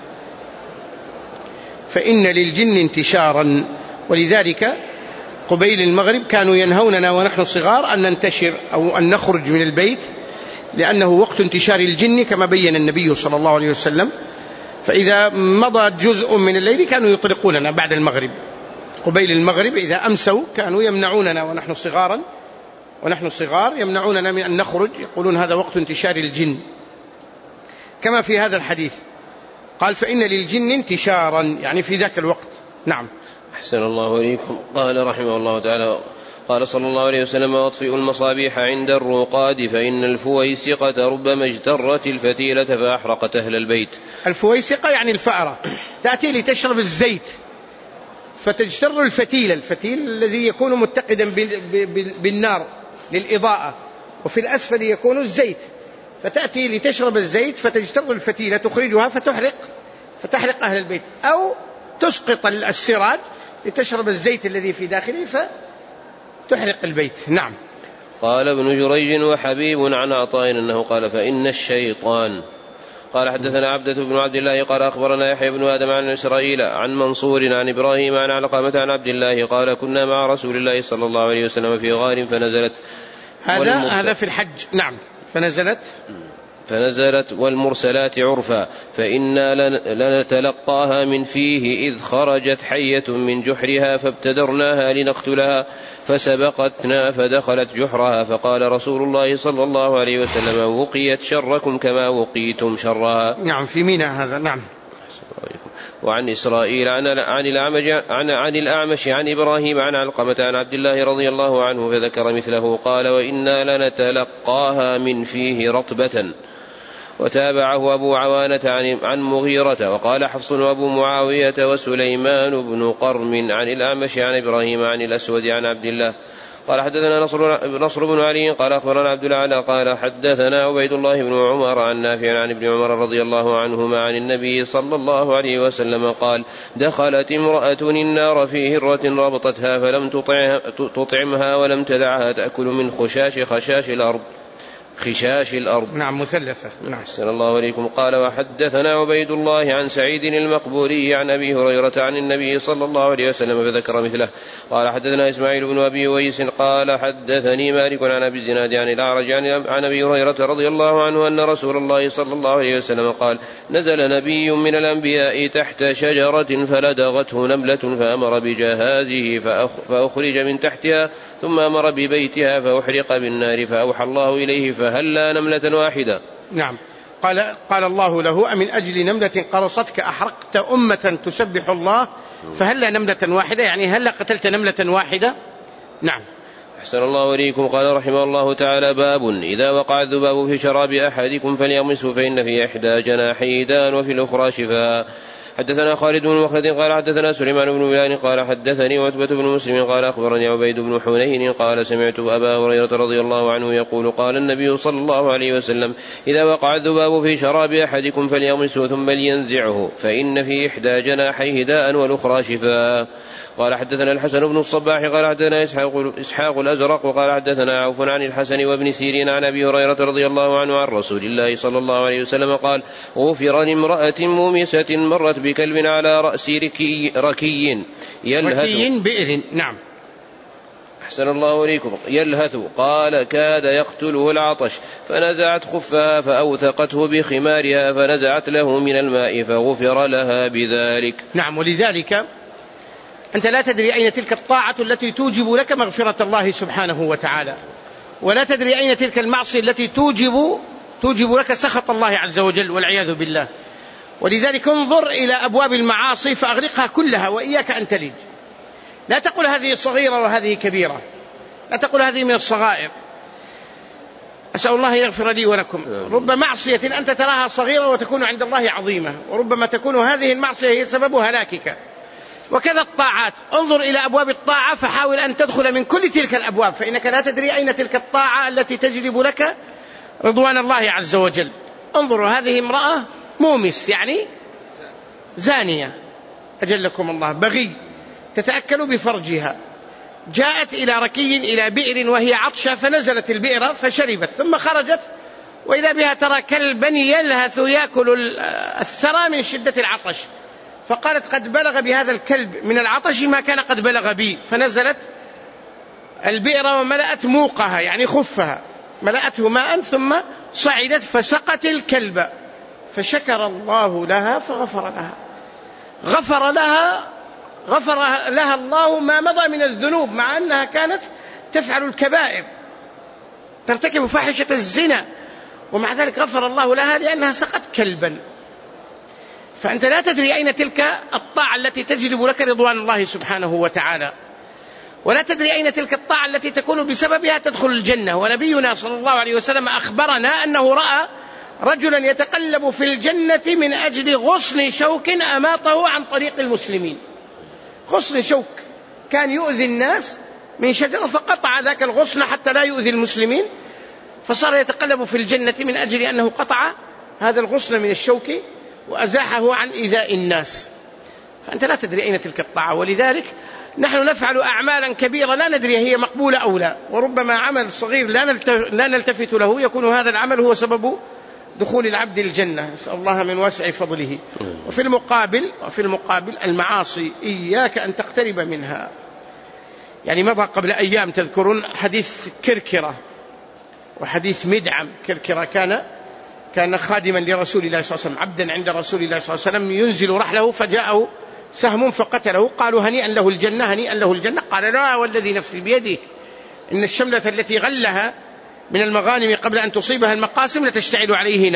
فإن للجن انتشارا، ولذلك قبيل المغرب كانوا ينهوننا ونحن صغار أن ننتشر أو أن نخرج من البيت لأنه وقت انتشار الجن كما بين النبي صلى الله عليه وسلم. فإذا مضى جزء من الليل كانوا يطلقوننا بعد المغرب، قبيل المغرب إذا أمسوا كانوا يمنعوننا ونحن صغار يمنعوننا من أن نخرج، يقولون هذا وقت انتشار الجن، كما في هذا الحديث قال فإن للجن انتشارا، يعني في ذاك الوقت. نعم. أحسن الله إليكم. قال رحمه الله تعالى قال صلى الله عليه وسلم واطفئوا المصابيح عند الرقاد فإن الفويسقة ربما اجترت الفتيلة فأحرقت أهل البيت. الفويسقة يعني الفأرة، تأتي لتشرب الزيت فتجتر الفتيل الذي يكون متقدا بالنار للإضاءة، وفي الأسفل يكون الزيت، فتأتي لتشرب الزيت فتجتر الفتيلة تخرجها فتحرق أهل البيت، أو تسقط السراج لتشرب الزيت الذي في داخله فتحرق البيت. نعم. قال ابن جريج وحبيب عن عطاء أنه قال فإن الشيطان. قال حدثنا عبدة بن عبد الله قال أخبرنا يحيى بن آدم عن إسرائيل عن منصور عن إبراهيم عن علقمة عن عبد الله قال كنا مع رسول الله صلى الله عليه وسلم في غار فنزلت هذا في الحج. نعم. فنزلت والمرسلات عرفا فإنا لنتلقاها من فيه إذ خرجت حية من جحرها فابتدرناها لنقتلها فسبقتنا فدخلت جحرها فقال رسول الله صلى الله عليه وسلم وقيت شركم كما وقيتم شرها. نعم. في منى هذا. نعم. وعن إسرائيل عن الأعمش عن إبراهيم عن علقمة عن عبد الله رضي الله عنه فذكر مثله قال وإنا لنتلقاها من فيه رطبة. وتابعه أبو عوانة عن مغيرة وقال حفص وأبو معاوية وسليمان بن قرم عن الأعمش عن إبراهيم عن الأسود عن عبد الله قال حدثنا نصر بن علي قال أخبرنا عبد الأعلى قال حدثنا عبيد الله بن عمر عن نافع عن ابن عمر رضي الله عنهما عن النبي صلى الله عليه وسلم قال دخلت امرأة النار في هرة ربطتها فلم تطعمها ولم تدعها تأكل من خشاش الأرض. نعم. مثلثة. نعم. أحسن الله عليكم. قال وحدثنا عبيد الله عن سعيد المقبوري عن أبي هريرة عن النبي صلى الله عليه وسلم فذكر مثله. قال حدثنا إسماعيل بن أبي ويس قال حدثني مالك عن أبي الزناد عن الأعرج عن أبي هريرة رضي الله عنه أن رسول الله صلى الله عليه وسلم قال نزل نبي من الأنبياء تحت شجرة فلدغته نملة فأمر بجهازه فأخرج من تحتها ثم أمر ببيتها فأحرق بالنار فأوحى الله إليه فهلا نملة واحدة. نعم. قال الله له أمن أجل نملة قرصتك أحرقت أمة تسبح الله فهلا نملة واحدة، يعني هلا قتلت نملة واحدة. نعم. أحسن الله إليكم. قال رحمه الله تعالى باب إذا وقع الذباب في شراب أحدكم فليغمسه فإن في إحدى جناحيه داء وفي الأخرى شفاء. حدثنا خالد بن مخلد قال حدثنا سليمان بن بلال قال حدثني عتبة بن مسلم قال أخبرني عبيد بن حنين قال سمعت أبا هريرة رضي الله عنه يقول قال النبي صلى الله عليه وسلم إذا وقع الذباب في شراب أحدكم فليغمسه ثم لينزعه فإن في إحدى جناحيه داء والأخرى شفاء. قال حدثنا الحسن بن الصباح قال حدثنا إسحاق الأزرق وقال حدثنا عوف عن الحسن وابن سيرين عن أبي هريرة رضي الله عنه عن رسول الله صلى الله عليه وسلم قال غفر لامرأة مومسة مرت بكلب على رأس ركي بئر. نعم. أحسن الله إليكم. يلهث قال كاد يقتله العطش فنزعت خفها فأوثقته بخمارها فنزعت له من الماء فغفر لها بذلك. نعم. ولذلك أنت لا تدري أين تلك الطاعة التي توجب لك مغفرة الله سبحانه وتعالى، ولا تدري أين تلك المعصية التي توجب لك سخط الله عز وجل والعياذ بالله. ولذلك انظر إلى أبواب المعاصي فأغلقها كلها وإياك أن تلج. لا تقول هذه صغيرة وهذه كبيرة، لا تقول هذه من الصغائر. أسأل الله يغفر لي ولكم. رب معصية أنت تراها صغيرة وتكون عند الله عظيمة، وربما تكون هذه المعصية هي سبب هلاكك. وكذا الطاعات، انظر إلى أبواب الطاعة فحاول أن تدخل من كل تلك الأبواب، فإنك لا تدري أين تلك الطاعة التي تجلب لك رضوان الله عز وجل. انظروا هذه امرأة مومس يعني زانية أجلكم الله، بغي تتأكل بفرجها، جاءت إلى ركي إلى بئر وهي عطشة فنزلت البئر فشربت ثم خرجت وإذا بها ترى كلبا يلهث يأكل الثرى من شدة العطش، فقالت قد بلغ بهذا الكلب من العطش ما كان قد بلغ بي، فنزلت البئر وملأت موقها يعني خفها ملأته ماء ثم صعدت فسقت الكلب فشكر الله لها فغفر لها. غفر لها الله ما مضى من الذنوب، مع أنها كانت تفعل الكبائر، ترتكب فاحشة الزنا، ومع ذلك غفر الله لها لأنها سقت كلبا. فأنت لا تدري أين تلك الطاعة التي تجلب لك رضوان الله سبحانه وتعالى، ولا تدري أين تلك الطاعة التي تكون بسببها تدخل الجنة. ونبينا صلى الله عليه وسلم أخبرنا أنه رأى رجلا يتقلب في الجنة من أجل غصن شوك أماطه عن طريق المسلمين. غصن شوك كان يؤذي الناس من شجرة، فقطع ذاك الغصن حتى لا يؤذي المسلمين، فصار يتقلب في الجنة من أجل أنه قطع هذا الغصن من الشوك وأزاحه عن إيذاء الناس. فأنت لا تدري أين تلك الطاعة، ولذلك نحن نفعل أعمالا كبيرة لا ندري هي مقبولة أو لا، وربما عمل صغير لا نلتفت له يكون هذا العمل هو سبب دخول العبد الجنة، نسأل الله من واسع فضله. وفي المقابل المعاصي إياك أن تقترب منها. يعني مضى قبل أيام تذكرون حديث كركرة وحديث مدعم. كركرة كان خادما لرسول الله صلى الله عليه وسلم، عبدا عند رسول الله صلى الله عليه وسلم، ينزل رحله فجاءه سهم فقتله. قالوا هنيئا له الجنة، هنيئا له الجنة. قال لا والذي نفسي بيده إن الشملة التي غلها من المغانم قبل أن تصيبها المقاسم لتشتعل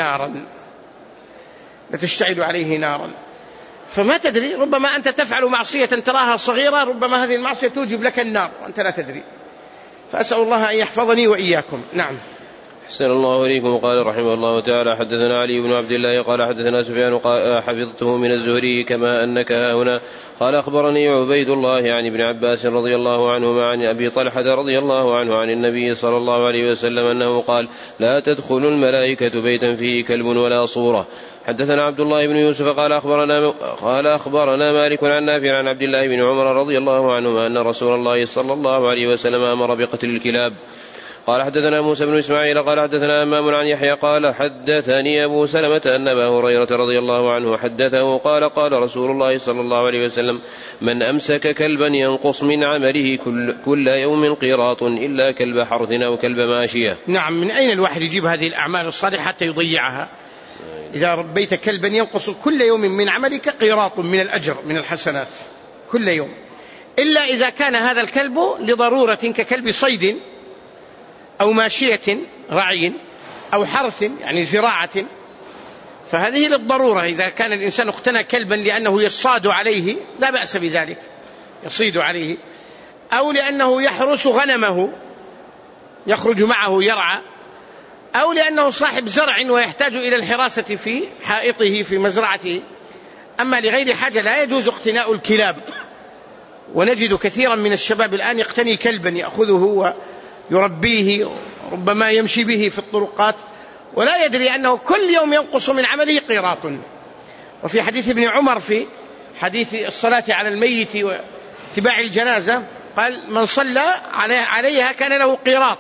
عليه نارا. فما تدري، ربما أنت تفعل معصية تراها صغيرة، ربما هذه المعصية توجب لك النار وأنت لا تدري. فأسأل الله أن يحفظني وإياكم. نعم. أحسن الله إليكم. قال رحمه الله تعالى حدثنا علي بن عبد الله قال حدثنا سفيان قال حفظته من الزهري كما أنك هنا. قال أخبرني عبيد الله عن ابن عباس رضي الله عنهما عن أبي طلحة رضي الله عنه عن النبي صلى الله عليه وسلم أنه قال لا تدخل الملائكة بيتا فيه كلب ولا صورة. حدثنا عبد الله بن يوسف قال أخبرنا مالك عن نافع عن عبد الله بن عمر رضي الله عنهما أن رسول الله صلى الله عليه وسلم أمر بقتل الكلاب. قال حدثنا موسى بن إسماعيل قال حدثنا أمام عن يحيى قال حدثني أبو سلمة أن أبا هريرة رضي الله عنه حدثه قال رسول الله صلى الله عليه وسلم من أمسك كلبا ينقص من عمله كل يوم قيراط إلا كلب حرث أو كلب ماشية. نعم. من أين الواحد يجيب هذه الأعمال الصالحة حتى يضيعها؟ إذا ربيت كلبا ينقص كل يوم من عملك قيراط من الأجر من الحسنات كل يوم، إلا إذا كان هذا الكلب لضرورة ككلب صيد أو ماشية رعي أو حرث يعني زراعة، فهذه للضرورة. إذا كان الإنسان اقتنى كلبا لأنه يصاد عليه لا بأس بذلك، يصيد عليه، أو لأنه يحرس غنمه يخرج معه يرعى، أو لأنه صاحب زرع ويحتاج إلى الحراسة في حائطه في مزرعته. أما لغير حاجة لا يجوز اقتناء الكلاب. ونجد كثيرا من الشباب الآن يقتني كلبا يأخذه ويربيه، ربما يمشي به في الطرقات ولا يدري أنه كل يوم ينقص من عمله قيراط. وفي حديث ابن عمر في حديث الصلاة على الميت واتباع الجنازة قال من صلى عليها كان له قيراط،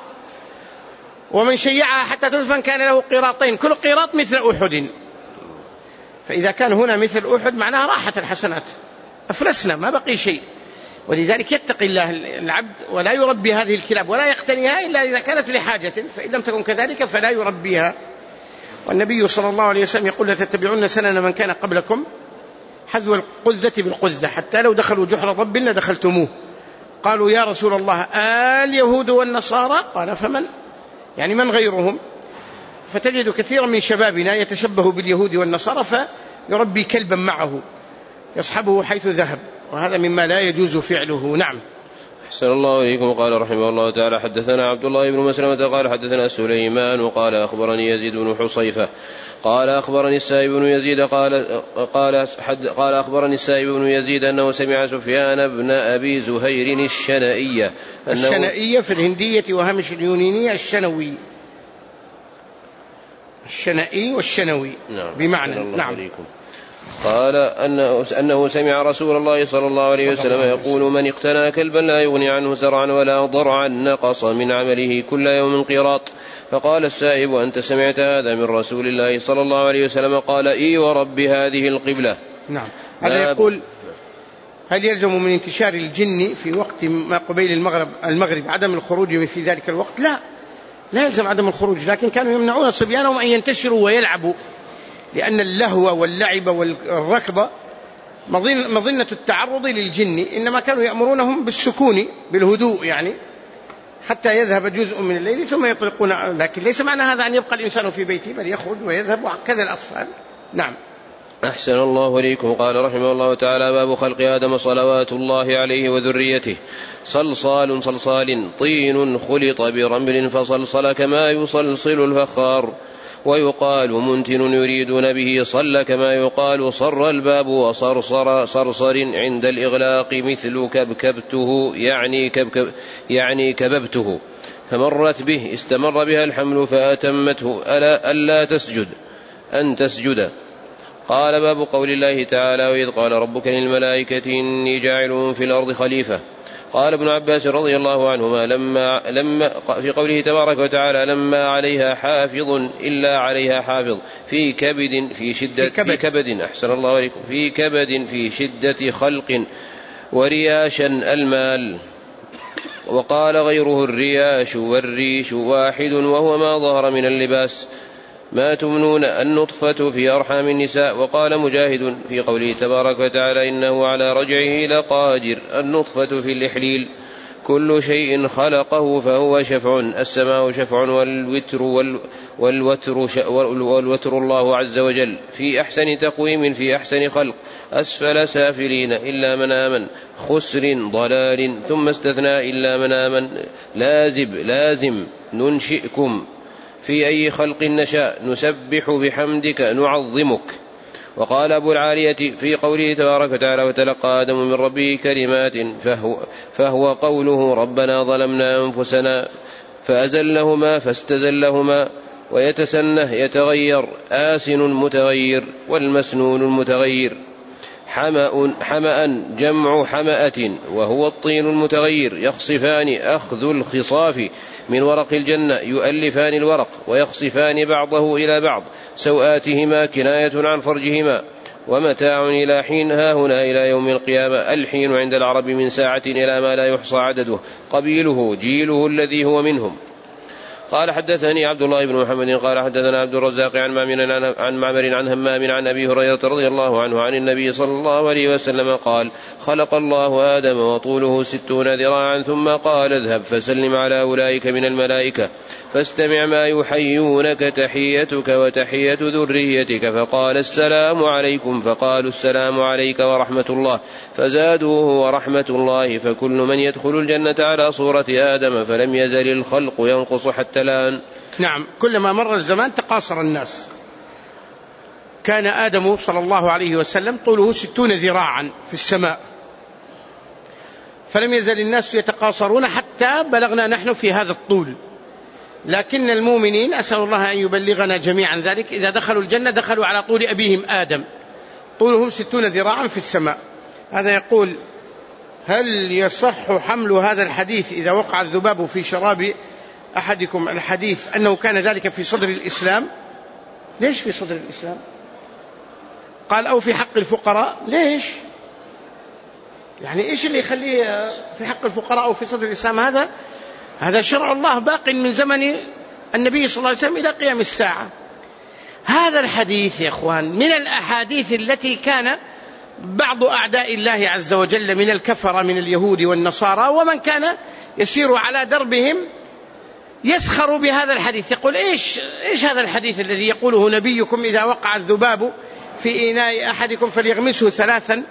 ومن شيعها حتى تدفن كان له قيراطين، كل قيراط مثل أحد. فإذا كان هنا مثل أحد معناها راحت الحسنات، أفلسنا ما بقي شيء. ولذلك يتقي الله العبد ولا يربي هذه الكلاب ولا يقتنيها إلا إذا كانت لحاجة، فإن لم تكن كذلك فلا يربيها. والنبي صلى الله عليه وسلم يقول لتتبعون سنن من كان قبلكم حذو القذة بالقذة حتى لو دخلوا جحر ضب لدخلتموه. قالوا يا رسول الله اليهود والنصارى؟ قال فمن؟ يعني من غيرهم؟ فتجد كثيرا من شبابنا يتشبه باليهود والنصارى فيربي كلبا معه يصحبه حيث ذهب، وهذا مما لا يجوز فعله. نعم. أحسن الله إليكم. قال رحمه الله تعالى حدثنا عبد الله بن مسلمة قال حدثنا سليمان قال أخبرني يزيد بن حصيفة قال أخبرني السائب بن يزيد قال أخبرني السائب بن يزيد أنه سمع سفيان بن أبي زهير الشنائية في الهندية وهمش اليونانية الشنوي، الشنائي والشنوي بمعنى. نعم. قال أنه سمع رسول الله صلى الله عليه وسلم يقول من اقتنى كلبا لا يغني عنه زرعا ولا ضرعا نقص من عمله كل يوم قيراط. فقال السائب أنت سمعت هذا من رسول الله صلى الله عليه وسلم؟ قال إي ورب هذه القبلة. نعم. هذا يقول هل يلزم من انتشار الجن في وقت ما قبيل المغرب عدم الخروج في ذلك الوقت؟ لا، لا يلزم عدم الخروج، لكن كانوا يمنعون صبيانهم أن ينتشروا ويلعبوا، لأن اللهو واللعب والركض مظنة التعرض للجن، إنما كانوا يأمرونهم بالسكون بالهدوء يعني حتى يذهب جزء من الليل ثم يطلقون، لكن ليس معنى هذا أن يبقى الإنسان في بيته، بل يخرج ويذهب، وكذا الأطفال. نعم. أحسن الله إليكم. قال رحمه الله تعالى: باب خلق آدم صلوات الله عليه وذريته. صلصال طين خلط برمل فصلصل كما يصلصل الفخار، ويقال منتن يريدون به صل كما يقال صر الباب صرصر عند الإغلاق مثل كبكبته يعني كببته، فمرت به استمر بها الحمل فأتمته ألا تسجد. قال: باب قول الله تعالى: وإذ قال ربك للملائكة إني جاعل في الأرض خليفة. قال ابن عباس رضي الله عنهما لما في قوله تبارك وتعالى: لما عليها حافظ إلا عليها حافظ في كبد أحسن الله عليكم، في كبد في شدة خلق ورياشا المال. وقال غيره: الرياش والريش واحد، وهو ما ظهر من اللباس، ما تمنون النطفة في أرحام النساء. وقال مجاهد في قوله تبارك وتعالى: إنه على رجعه لقادر، النطفة في الإحليل. كل شيء خلقه فهو شفع، السماء شفع والوتر الله عز وجل في أحسن تقويم في أحسن خلق، أسفل سافلين إلا من آمن، خسر ضلال، ثم استثنى إلا من آمن، لازم ننشئكم في أي خلق نشاء، نسبح بحمدك نعظمك. وقال أبو العالية في قوله تبارك وتعالى: وتلقى آدم من ربه كلمات، فهو قوله: ربنا ظلمنا أنفسنا فأزلهما فاستزلهما. ويتسنه يتغير، آسن متغير، والمسنون المتغير. حمأ جمع حمأة، وهو الطين المتغير. يخصفان أخذ الخصاف من ورق الجنة، يؤلفان الورق ويخصفان بعضه إلى بعض، سوآتهما كناية عن فرجهما. ومتاع إلى حين، ها هنا إلى يوم القيامة. الحين عند العرب من ساعة إلى ما لا يحصى عدده، قبيله جيله الذي هو منهم. قال: حدثني عبد الله بن محمد قال: حدثنا عبد الرزاق عن معمر عن همام عن أبي هريرة رضي الله عنه عن النبي صلى الله عليه وسلم قال: خلق الله آدم وطوله 60 ذراعا، ثم قال: اذهب فسلم على أولئك من الملائكة، فاستمع ما يحيونك تحيتك وتحية ذريتك. فقال: السلام عليكم، فقالوا: السلام عليك ورحمة الله، فزادوه ورحمة الله. فكل من يدخل الجنة على صورة آدم، فلم يزل الخلق ينقص حتى الآن. نعم. كلما مر الزمان تقاصر الناس. كان آدم صلى الله عليه وسلم طوله 60 ذراعا في السماء، فلم يزل الناس يتقاصرون حتى بلغنا نحن في هذا الطول. لكن المؤمنين أسأل الله أن يبلغنا جميعا ذلك، إذا دخلوا الجنة دخلوا على طول أبيهم آدم، طولهم 60 ذراعا في السماء. هذا يقول: هل يصح حمل هذا الحديث إذا وقع الذباب في شراب أحدكم، الحديث أنه كان ذلك في صدر الإسلام؟ ليش في صدر الإسلام؟ قال: أو في حق الفقراء. ليش؟ يعني إيش اللي يخليه في حق الفقراء أو في صدر الإسلام؟ هذا شرع الله باق من زمن النبي صلى الله عليه وسلم إلى قيام الساعة. هذا الحديث يا أخوان من الأحاديث التي كان بعض أعداء الله عز وجل من الكفرة من اليهود والنصارى ومن كان يسير على دربهم يسخر بهذا الحديث، يقول: إيش هذا الحديث الذي يقوله نبيكم: إذا وقع الذباب في إناء أحدكم فليغمسه 3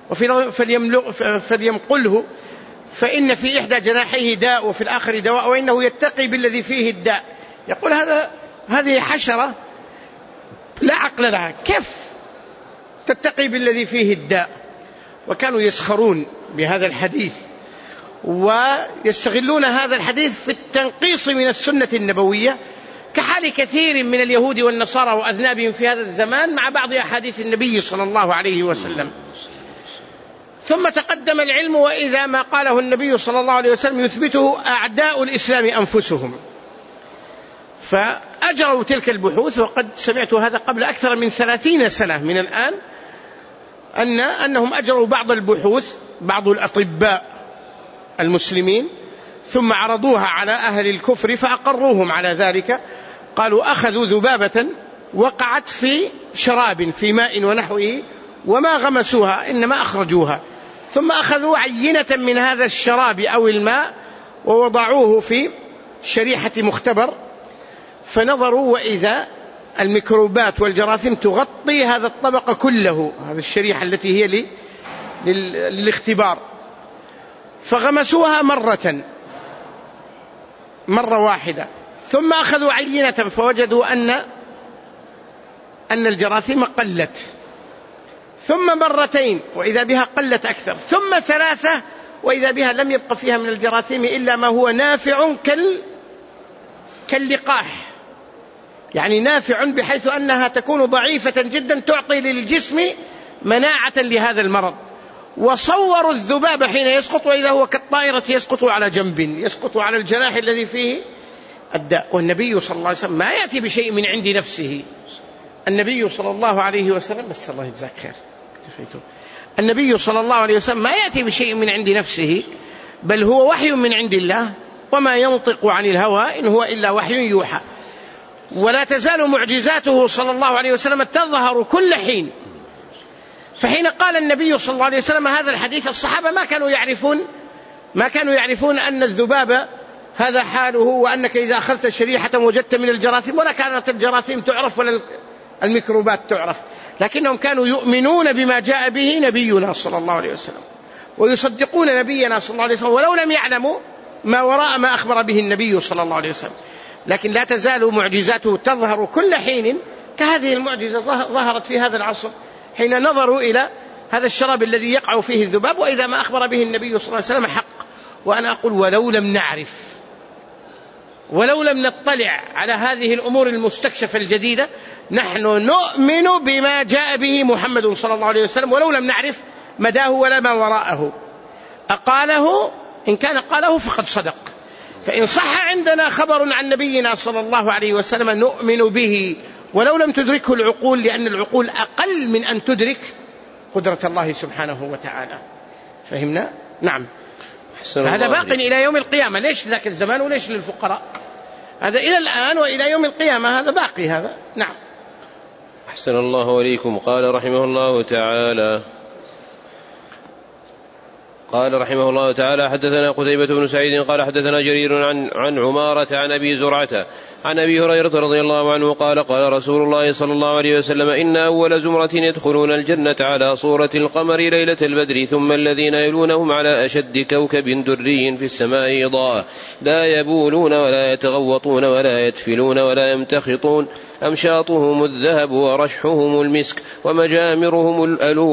فليمقله، فإن في إحدى جناحيه داء وفي الآخر دواء، وإنه يتقي بالذي فيه الداء. يقول هذه حشرة لا عقل لها، كيف تتقي بالذي فيه الداء؟ وكانوا يسخرون بهذا الحديث ويستغلون هذا الحديث في التنقيص من السنة النبوية، كحال كثير من اليهود والنصارى وأذنابهم في هذا الزمان مع بعض أحاديث النبي صلى الله عليه وسلم. ثم تقدم العلم، وإذا ما قاله النبي صلى الله عليه وسلم يثبته أعداء الإسلام أنفسهم، فأجروا تلك البحوث. وقد سمعت هذا قبل أكثر من 30 سنة من الآن، أنهم أجروا بعض البحوث، بعض الأطباء المسلمين ثم عرضوها على أهل الكفر فأقروهم على ذلك. قالوا أخذوا ذبابة وقعت في شراب في ماء ونحوه وما غمسوها إنما أخرجوها، ثم أخذوا عينة من هذا الشراب أو الماء ووضعوه في شريحة مختبر، فنظروا وإذا الميكروبات والجراثيم تغطي هذا الطبق كله، هذه الشريحة التي هي للاختبار، فغمسوها مرة واحدة، ثم أخذوا عينة فوجدوا أن الجراثيم قلت، ثم مرتين وإذا بها قلت أكثر، ثم ثلاثة وإذا بها لم يبق فيها من الجراثيم إلا ما هو نافع كاللقاح، يعني نافع بحيث أنها تكون ضعيفة جدا تعطي للجسم مناعة لهذا المرض. وصوروا الذباب حين يسقط وإذا هو كالطائرة يسقط على جنب، يسقط على الجناح الذي فيه الداء. والنبي صلى الله عليه وسلم ما يأتي بشيء من عند نفسه، النبي صلى الله عليه وسلم بس الله يجزاك خير النبي صلى الله عليه وسلم ما يأتي بشيء من عند نفسه، بل هو وحي من عند الله، وما ينطق عن الهوى إن هو إلا وحي يوحى. ولا تزال معجزاته صلى الله عليه وسلم تظهر كل حين. فحين قال النبي صلى الله عليه وسلم هذا الحديث الصحابة ما كانوا يعرفون أن الذباب هذا حاله، وأنك إذا أخذت شريحة وجدت من الجراثيم، ولا كانت الجراثيم تعرف ولا الميكروبات تعرف، لكنهم كانوا يؤمنون بما جاء به نبينا صلى الله عليه وسلم ويصدقون نبينا صلى الله عليه وسلم ولو لم يعلموا ما وراء ما أخبر به النبي صلى الله عليه وسلم. لكن لا تزال معجزاته تظهر كل حين، كهذه المعجزة ظهرت في هذا العصر حين نظروا إلى هذا الشراب الذي يقع فيه الذباب وإذا ما أخبر به النبي صلى الله عليه وسلم حق. وأنا أقول ولو لم نعرف ولو لم نطلع على هذه الأمور المستكشفة الجديدة نحن نؤمن بما جاء به محمد صلى الله عليه وسلم ولو لم نعرف مداه ولا ما وراءه. أقاله إن كان قاله فقد صدق، فإن صح عندنا خبر عن نبينا صلى الله عليه وسلم نؤمن به ولو لم تدركه العقول، لأن العقول أقل من أن تدرك قدرة الله سبحانه وتعالى. فهمنا؟ نعم. هذا باق إلى يوم القيامة. ليش ذاك الزمان وليش للفقراء؟ هذا إلى الآن وإلى يوم القيامة، هذا باقي هذا. نعم. أحسن الله إليكم. قال رحمه الله تعالى حدثنا قتيبة بن سعيد قال حدثنا جرير عن عمارة عن أبي زرعة عن أبي هريرة رضي الله عنه قال قال رسول الله صلى الله عليه وسلم إن أول زمرة يدخلون الجنة على صورة القمر ليلة البدر، ثم الذين يلونهم على أشد كوكب دري في السماء إضاءة، لا يبولون ولا يتغوطون ولا يتفلون ولا يمتخطون، أمشاطهم الذهب ورشحهم المسك، ومجامرهم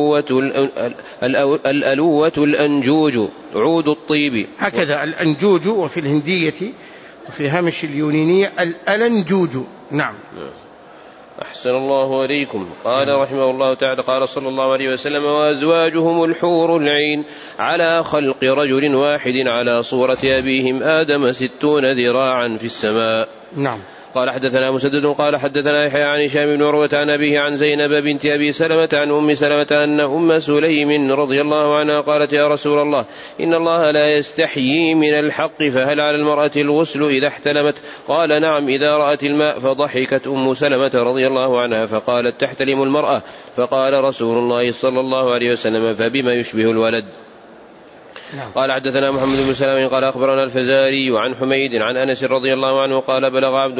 الألوة الأنجوج عود الطيب. هكذا الأنجوج، وفي الهندية وفي هامش اليونانية الألنجوج. نعم. أحسن الله إليكم. قال رحمه الله تعالى قال صلى الله عليه وسلم وأزواجهم الحور العين على خلق رجل واحد على صورة أبيهم آدم 60 ذراعا في السماء. نعم. قال حدثنا مسدد قال حدثنا يحيى عن هشام بن عروة عن أبيه عن زينب بنت أبي سلمة عن أم سلمة أن أم سليم رضي الله عنها قالت يا رسول الله إن الله لا يستحيي من الحق، فهل على المرأة الغسل إذا احتلمت؟ قال نعم إذا رأت الماء. فضحكت أم سلمة رضي الله عنها فقالت تحتلم المرأة؟ فقال رسول الله صلى الله عليه وسلم فبما يشبه الولد؟ قال حدثنا محمد بن سلام قال أخبرنا الفزاري عن حميد عن أنس رضي الله عنه قال بلغ عبد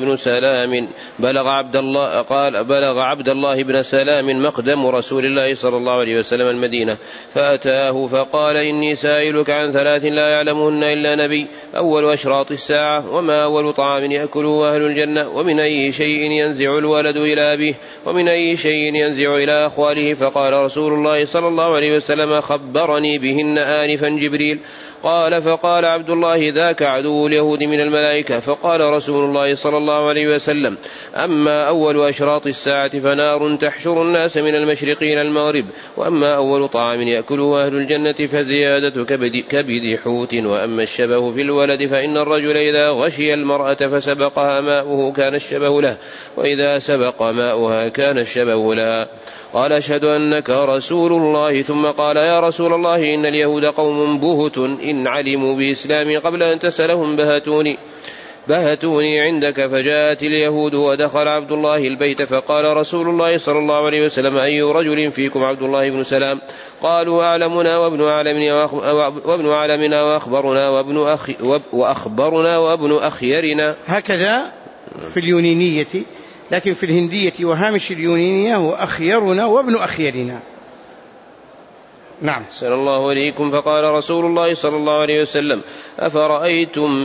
الله بن سلام مقدم رسول الله صلى الله عليه وسلم المدينة، فأتاه فقال إني سائلك عن 3 لا يعلمهن إلا نبي، أول أشراط الساعة، وما أول طعام يأكله أهل الجنة، ومن أي شيء ينزع الولد إلى أبيه، ومن أي شيء ينزع إلى أخواله. فقال رسول الله صلى الله عليه وسلم خبرني بهن آنفا جبريل. قال فقال عبد الله ذاك عدو اليهود من الملائكة. فقال رسول الله صلى الله عليه وسلم أما أول أشراط الساعة فنار تحشر الناس من المشرق إلى المغرب، وأما أول طعام يأكله أهل الجنة فزيادة كبد حوت، وأما الشبه في الولد فإن الرجل إذا غشي المرأة فسبقها ماؤه كان الشبه له، وإذا سبق ماؤها كان الشبه لها. قال أشهد أنك رسول الله. ثم قال يا رسول الله إن اليهود قوم بهت فإن علموا بإسلامي قبل أن تسألهم بهتوني عندك. فجاءت اليهود ودخل عبد الله البيت فقال رسول الله صلى الله عليه وسلم أي رجل فيكم عبد الله بن سلام؟ قالوا أعلمنا وابن عالمنا وأخبرنا وابن أخيرنا. هكذا في اليونانية، لكن في الهندية وهامش اليونانية هو أخيرنا وابن أخيرنا. نعم. صلى الله عليكم. فقال رسول الله صلى الله عليه وسلم أفرأيتم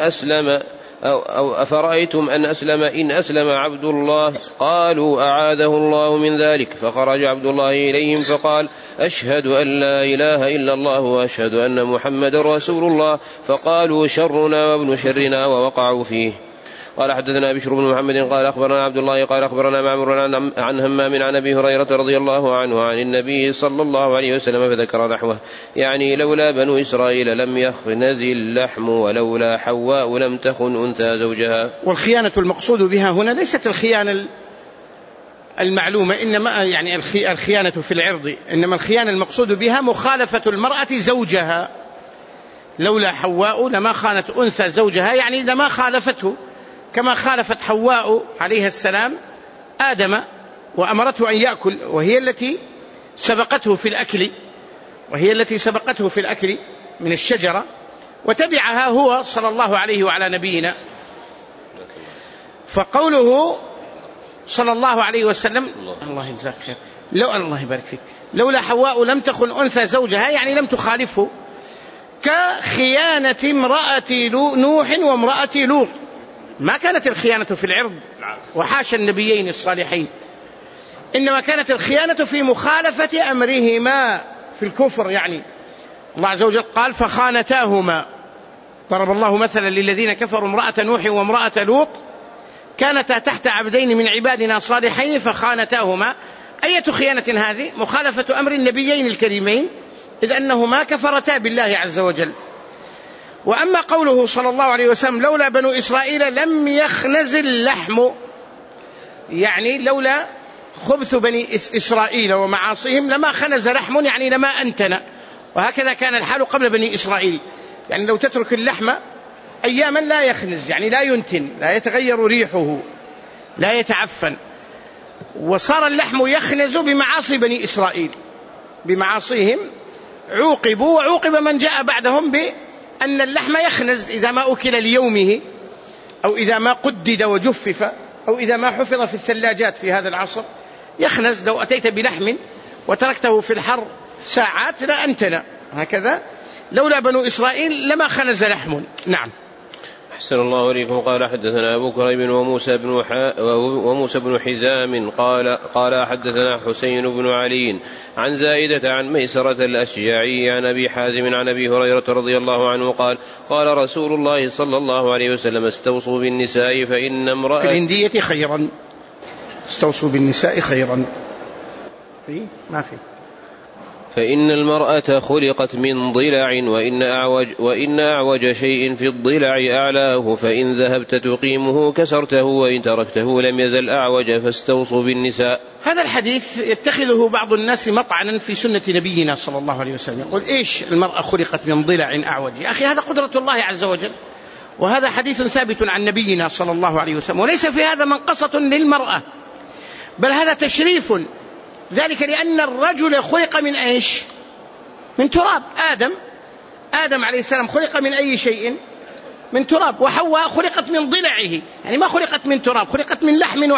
أن أسلم إن أسلم عبد الله؟ قالوا أعاذه الله من ذلك. فخرج عبد الله إليهم فقال أشهد أن لا إله إلا الله وأشهد أن محمد رسول الله. فقالوا شرنا وابن شرنا ووقعوا فيه. قال حدثنا بشر بن محمد قال أخبرنا عبد الله قال أخبرنا معمر عن همام عن أبي هريرة رضي الله عنه عن النبي صلى الله عليه وسلم فذكر نحوه، يعني لولا بنو إسرائيل لم يخنز اللحم ولولا حواء لم تخن أنثى زوجها. والخيانة المقصود بها هنا ليست الخيانة المعلومة، إنما يعني الخيانة في العرض، إنما الخيانة المقصود بها مخالفة المرأة زوجها. لولا حواء لما خانت أنثى زوجها، يعني لما خالفته، كما خالفت حواء عليه السلام آدم وأمرته أن يأكل، وهي التي سبقته في الأكل من الشجرة، وتبعها هو صلى الله عليه وعلى نبينا. فقوله صلى الله عليه وسلم الله يجزاك خير، الله يبارك فيك، لولا حواء لم تخن أنثى زوجها، يعني لم تخالفه، كخيانة امرأة نوح وامرأة لوط. ما كانت الخيانة في العرض وحاشا النبيين الصالحين، إنما كانت الخيانة في مخالفة أمرهما في الكفر. يعني الله عز وجل قال فخانتاهما، ضرب الله مثلا للذين كفروا امرأة نوح وامرأة لوط كانتا تحت عبدين من عبادنا صالحين فخانتاهما. أية خيانة هذه؟ مخالفة أمر النبيين الكريمين، إذ أنهما كفرتا بالله عز وجل. وأما قوله صلى الله عليه وسلم لولا بنو إسرائيل لم يخنز اللحم، يعني لولا خبث بني إسرائيل ومعاصيهم لما خنز لحم، يعني لما أنتن. وهكذا كان الحال قبل بني إسرائيل، يعني لو تترك اللحم أياما لا يخنز، يعني لا ينتن، لا يتغير ريحه، لا يتعفن. وصار اللحم يخنز بمعاصي بني إسرائيل، بمعاصيهم عوقبوا، وعوقب من جاء بعدهم بأن اللحم يخنز إذا ما أكل ليومه، أو إذا ما قدد وجفف، أو إذا ما حفظ في الثلاجات في هذا العصر يخنز. لو أتيت بلحم وتركته في الحر ساعات لا أنتن. هكذا لولا بنو إسرائيل لما خنز لحم. نعم. أحسن الله عليكم. قال حدثنا أبو كريب وموسى بن حزام قال حدثنا حسين بن علي عن زائدة عن ميسرة الأشجعي عن أبي حازم عن أبي هريرة رضي الله عنه قال قال رسول الله صلى الله عليه وسلم استوصوا بالنساء فإن امرأة، في الهندية خيرا، استوصوا بالنساء خيرا، ما في، فإن المرأة خلقت من ضلع وإن أعوج شيء في الضلع أعلاه، فإن ذهبت تقيمه كسرته وإن تركته لم يزل أعوج، فاستوصوا بالنساء. هذا الحديث يتخذه بعض الناس مطعنا في سنة نبينا صلى الله عليه وسلم، يقول إيش المرأة خلقت من ضلع أعوج؟ يا أخي هذا قدرة الله عز وجل، وهذا حديث ثابت عن نبينا صلى الله عليه وسلم، وليس في هذا منقصة للمرأة، بل هذا تشريف، ذلك لأن الرجل خلق من إيش؟ من تراب. آدم عليه السلام خلق من أي شيء؟ من تراب. وحواء خلقت من ضلعه، يعني ما خلقت من تراب، خلقت من لحم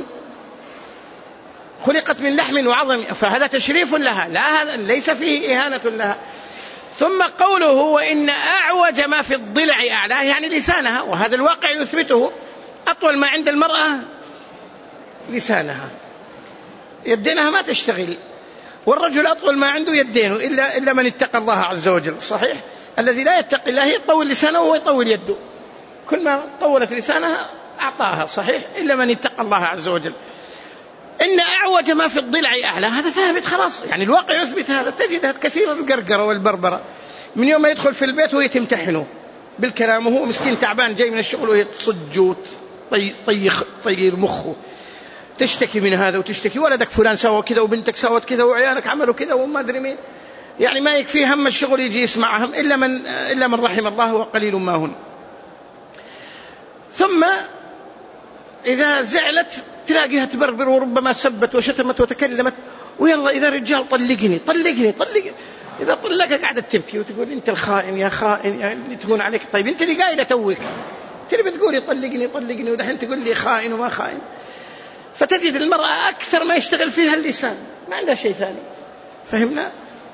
وعظم، فهذا تشريف لها، لا هذا ليس فيه إهانة لها. ثم قوله وإن أعوج ما في الضلع أعلاه، يعني لسانها، وهذا الواقع يثبته، أطول ما عند المرأة لسانها، يدينها ما تشتغل، والرجل أطول ما عنده يدينه إلا من اتقى الله عز وجل. صحيح الذي لا يتقي الله يطول لسانه ويطول يده، كل ما طولت لسانها أعطاها، صحيح، إلا من اتقى الله عز وجل. إن أعوج ما في الضلع أعلى، هذا ثابت خلاص، يعني الواقع يثبت هذا. تجدها كثير القرقرة والبربرة، من يوم ما يدخل في البيت وهي تمتحنه بالكلام، وهو مسكين تعبان جاي من الشغل وهي تصج طير مخه، تشتكي من هذا وتشتكي، ولدك فلان سوى كذا وبنتك سوت كذا وعيالك عملوا كذا وما أدري مين. يعني ما يكفي هم الشغل يجي يسمعهم إلا من رحم الله وقليل ما هن. ثم إذا زعلت تلاقيها تبربر وربما سبت وشتمت وتكلمت، ويلا إذا رجال طلقني طلقني طلقني، إذا طلقك قاعدة تبكي وتقول أنت الخائن يا خائن يا اللي تكون عليك. طيب أنت اللي قايلة توك، أنت اللي بتقولي طلقني طلقني ودحين تقول لي خائن وما خائن. فتجد المرأة أكثر ما يشتغل فيها اللسان، ما عندها شيء ثاني. فهمنا؟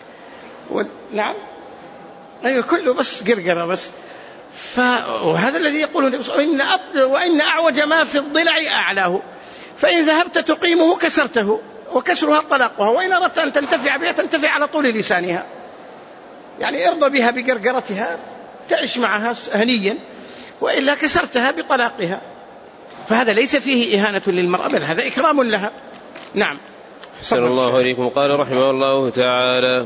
نعم أيوة كله بس قرقرة بس. وهذا الذي يقوله وإن أعوج ما في الضلع أعلاه، فإن ذهبت تقيمه كسرته، وكسرها طلاقها، وإن أردت أن تنتفع بها تنتفع على طول لسانها، يعني ارضى بها بقرقرتها تعيش معها هنيا، وإلا كسرتها بطلاقها. فهذا ليس فيه إهانة للمرأة، بل هذا إكرام لها. نعم. صلى الله عليكم. قال رحمه الله تعالى: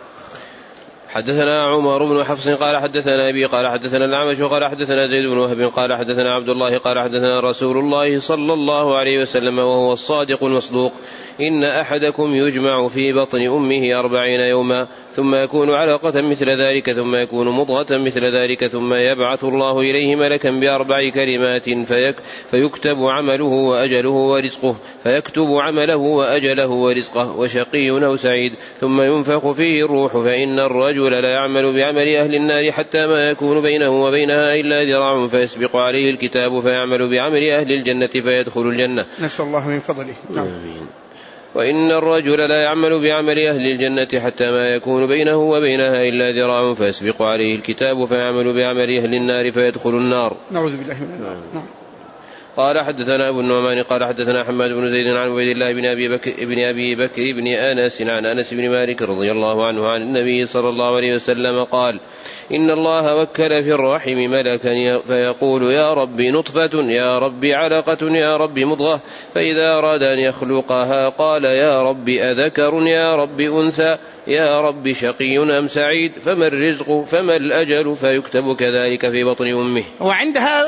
حدثنا عمر بن حفص قال حدثنا أبي قال حدثنا الأعمش قال حدثنا زيد بن وهب قال حدثنا عبد الله قال حدثنا رسول الله صلى الله عليه وسلم وهو الصادق المصدوق: إن أحدكم يجمع في بطن أمه 40 يوما ثم يكون علقة مثل ذلك ثم يكون مضغة مثل ذلك ثم يبعث الله إليه ملكا ب4 كلمات فيكتب عمله وأجله ورزقه، فيكتب عمله وأجله ورزقه وشقي أو سعيد، ثم ينفخ فيه الروح، فإن الرجل لا يعمل بعمل أهل النار حتى ما يكون بينه وبينها إلا ذراع فيسبق عليه الكتاب فيعمل بعمل أهل الجنة فيدخل الجنة. نسأل الله من فضله. آمين. وإن الرجل لا يعمل بعمل أهل الجنة حتى ما يكون بينه وبينها إلا ذراع فيسبق عليه الكتاب فيعمل بعمل أهل النار فيدخل النار. نعوذ بالله من النار. نعم. قال حدثنا أبو النعمان قال حدثنا حماد بن زيد عن عبيد الله بن أبي بكر بن أنس عن أنس بن مالك رضي الله عنه عن النبي صلى الله عليه وسلم قال: إن الله وكل في الرحم ملكا فيقول: يا رب نطفة، يا رب علقة، يا رب مضغة، فإذا أراد أن يخلقها قال: يا رب أذكر، يا رب أنثى، يا رب شقي أم سعيد، فما الرزق، فما الأجل، فيكتب كذلك في بطن أمه. وعندها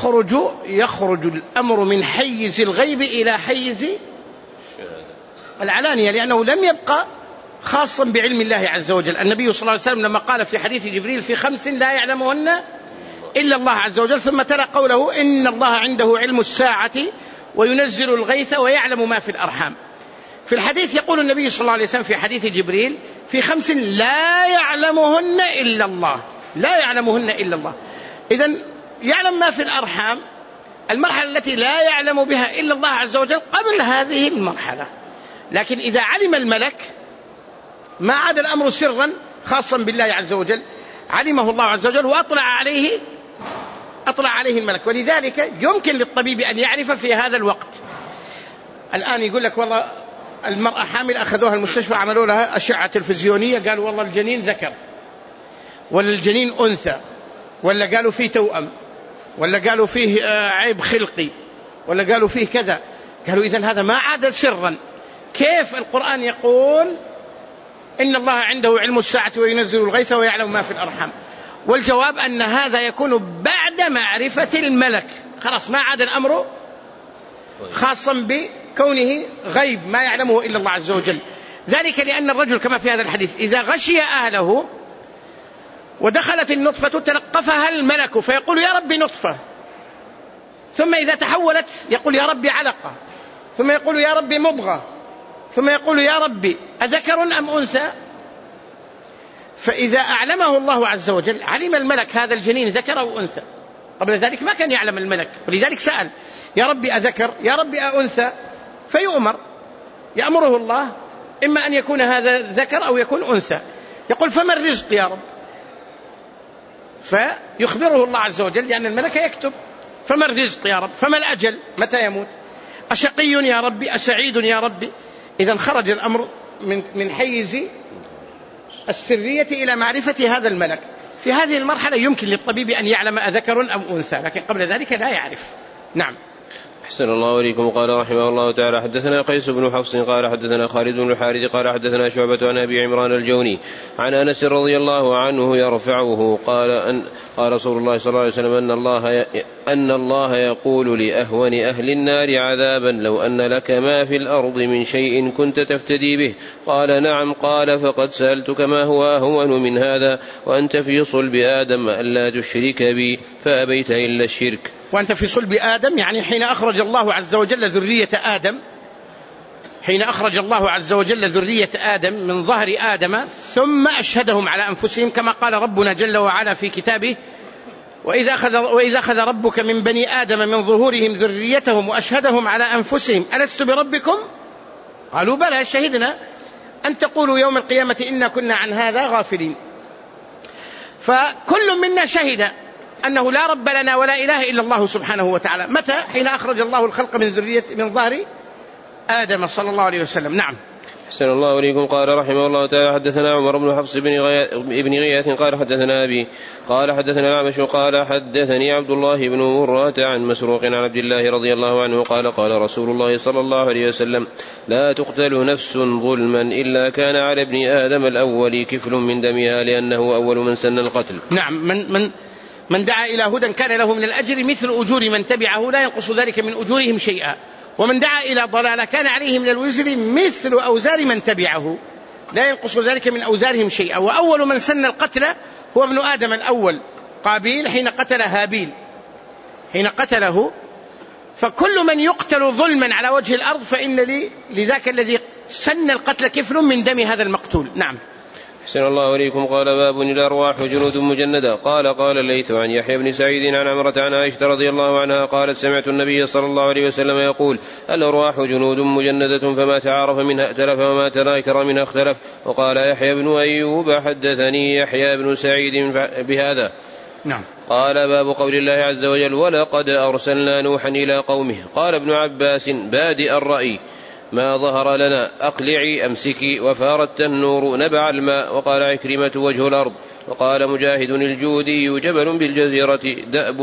يخرج الأمر من حيز الغيب إلى حيز العلانية، لأنه لم يبقى خاصا بعلم الله عز وجل. النبي صلى الله عليه وسلم لما قال في حديث جبريل: في 5 لا يعلمهن إلا الله عز وجل، ثم تلا قوله: إن الله عنده علم الساعة وينزل الغيث ويعلم ما في الأرحام. في الحديث يقول النبي صلى الله عليه وسلم في حديث جبريل: في 5 لا يعلمهن إلا الله، لا يعلمهن إلا الله. إذن يعلم ما في الأرحام، المرحلة التي لا يعلم بها إلا الله عز وجل قبل هذه المرحلة. لكن إذا علم الملك ما عاد الأمر سرا خاصا بالله عز وجل، علمه الله عز وجل وأطلع عليه الملك. ولذلك يمكن للطبيب أن يعرف في هذا الوقت. الآن يقول لك والله المرأة حامل، أخذوها المستشفى عملوا لها أشعة تلفزيونية، قالوا والله الجنين ذكر، ولا الجنين أنثى، ولا قالوا فيه توأم، ولا قالوا فيه عيب خلقي، ولا قالوا فيه كذا. قالوا إذن هذا ما عاد سرا. كيف القرآن يقول إن الله عنده علم الساعة وينزل الغيث ويعلم ما في الأرحام؟ والجواب أن هذا يكون بعد معرفة الملك، خلاص ما عاد الأمر خاصا بكونه غيب ما يعلمه إلا الله عز وجل. ذلك لأن الرجل كما في هذا الحديث إذا غشي أهله ودخلت النطفة تلقفها الملك فيقول: يا رب نطفة، ثم إذا تحولت يقول: يا رب علقة، ثم يقول: يا رب مضغة، ثم يقول: يا رب أذكر أم أنثى. فإذا أعلمه الله عز وجل علم الملك هذا الجنين ذكر أو أنثى. قبل ذلك ما كان يعلم الملك، ولذلك سأل: يا رب أذكر، يا رب أنثى، يأمره الله إما أن يكون هذا ذكر أو يكون أنثى. يقول: فما الرزق يا رب؟ فيخبره الله عز وجل لأن الملك يكتب: فما الرزق يا رب؟ فما الأجل؟ متى يموت؟ أشقي يا رب؟ أسعيد يا رب؟ إذن خرج الأمر من حيز السرية إلى معرفة هذا الملك. في هذه المرحلة يمكن للطبيب أن يعلم أذكر أم أنثى، لكن قبل ذلك لا يعرف. نعم. أحسن الله إليكم. قال رحمه الله تعالى: حدثنا قيس بن حفص قال حدثنا خالد بن الحارث قال حدثنا شعبة عن أبي عمران الجوني عن أنس رضي الله عنه يرفعه قال رسول الله صلى الله عليه وسلم أن الله يقول لأهون أهل النار عذابا لو أن لك ما في الأرض من شيء كنت تفتدي به؟ قال نعم. قال فقد سألتك ما هو أهون من هذا وأنت في صلب آدم ألا تشرك بي فأبيت إلا الشرك. وأنت في صلب آدم يعني حين أخرج الله عز وجل ذرية آدم، حين أخرج الله عز وجل ذرية آدم من ظهر آدم ثم أشهدهم على أنفسهم كما قال ربنا جل وعلا في كتابه وإذا أخذ ربك من بني آدم من ظهورهم ذريتهم وأشهدهم على أنفسهم ألست بربكم؟ قالوا بلى شهدنا أن تقولوا يوم القيامة إنا كنا عن هذا غافلين. فكل منا شهد أنه لا رب لنا ولا إله إلا الله سبحانه وتعالى. متى؟ حين أخرج الله الخلق من ظهر آدم صلى الله عليه وسلم. نعم. أحسن الله إليكم. قال رحمه الله تعالى حدثنا عمر بن حفص بن غياث قال حدثنا أبي قال حدثنا الأعمش قال حدثني عبد الله بن مرة عن مسروق عن عبد الله رضي الله عنه قال قال رسول الله صلى الله عليه وسلم لا تقتل نفس ظلما إلا كان على ابن آدم الأول كفل من دمها لأنه أول من سن القتل. نعم. من دعا إلى هدى كان له من الأجر مثل أجور من تبعه لا ينقص ذلك من أجورهم شيئا ومن دعا إلى ضلالة كان عليه من الوزر مثل أوزار من تبعه لا ينقص ذلك من أوزارهم شيئا. وأول من سن القتل هو ابن آدم الأول قابيل حين قتل هابيل حين قتله. فكل من يقتل ظلما على وجه الأرض فإن لذاك الذي سن القتل كفل من دم هذا المقتول. نعم. أحسن الله إليكم. قال باب الأرواح جنود مجندة. قال الليث عن يحيى بن سعيد عن عمرة عن عائشة رضي الله عنها قالت سمعت النبي صلى الله عليه وسلم يقول الأرواح جنود مجندة فما تعارف منها ائتلف وما تناكر منها اختلف. وقال يحيى بن أيوب حدثني يحيى بن سعيد بهذا. نعم. قال باب قول الله عز وجل ولقد أرسلنا نوحا إلى قومه. قال ابن عباس بادئ الرأي ما ظهر لنا أقلعي أمسكي وفار التنور نبع الماء. وقال عكرمة وجه الأرض. وقال مجاهد الجودي جبل بالجزيرة دأب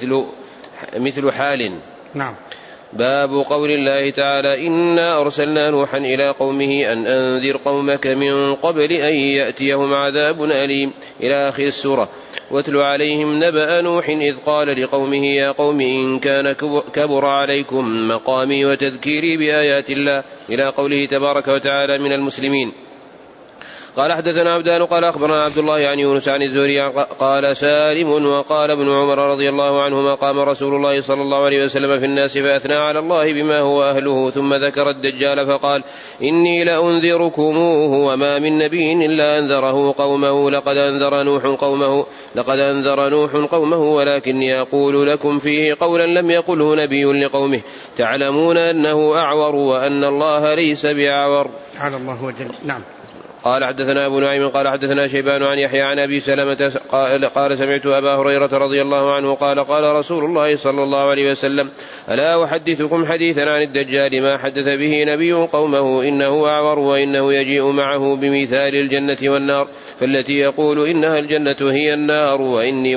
مثل حال. نعم. باب قول الله تعالى إنا أرسلنا نوحا إلى قومه أن أنذر قومك من قبل أن يأتيهم عذاب أليم إلى آخر السورة. واتل عليهم نبأ نوح إذ قال لقومه يا قوم إن كان كبر عليكم مقامي وتذكيري بآيات الله إلى قوله تبارك وتعالى من المسلمين. قال حدثنا عبدان قال أخبرنا عبد الله عن يونس عن الزهري قال سالم وقال ابن عمر رضي الله عنهما قام رسول الله صلى الله عليه وسلم في الناس فأثنى على الله بما هو أهله ثم ذكر الدجال فقال إني لأنذركموه وما من نبي إلا أنذره قومه لقد أنذر نوح قومه ولكني أقول لكم فيه قولا لم يقله نبي لقومه تعلمون أنه أعور وأن الله ليس بأعور. على الله وجل. نعم. قال حدثنا أبو نعيم قال حدثنا شيبان عن يحيى عن أبي سلمة قال سمعت أبا هريرة رضي الله عنه قال رسول الله صلى الله عليه وسلم ألا أحدثكم حديثا عن الدجال ما حدث به نبي قومه إنه أعور وإنه يجيء معه بمثال الجنة والنار فالتي يقول إنها الجنة هي النار وإني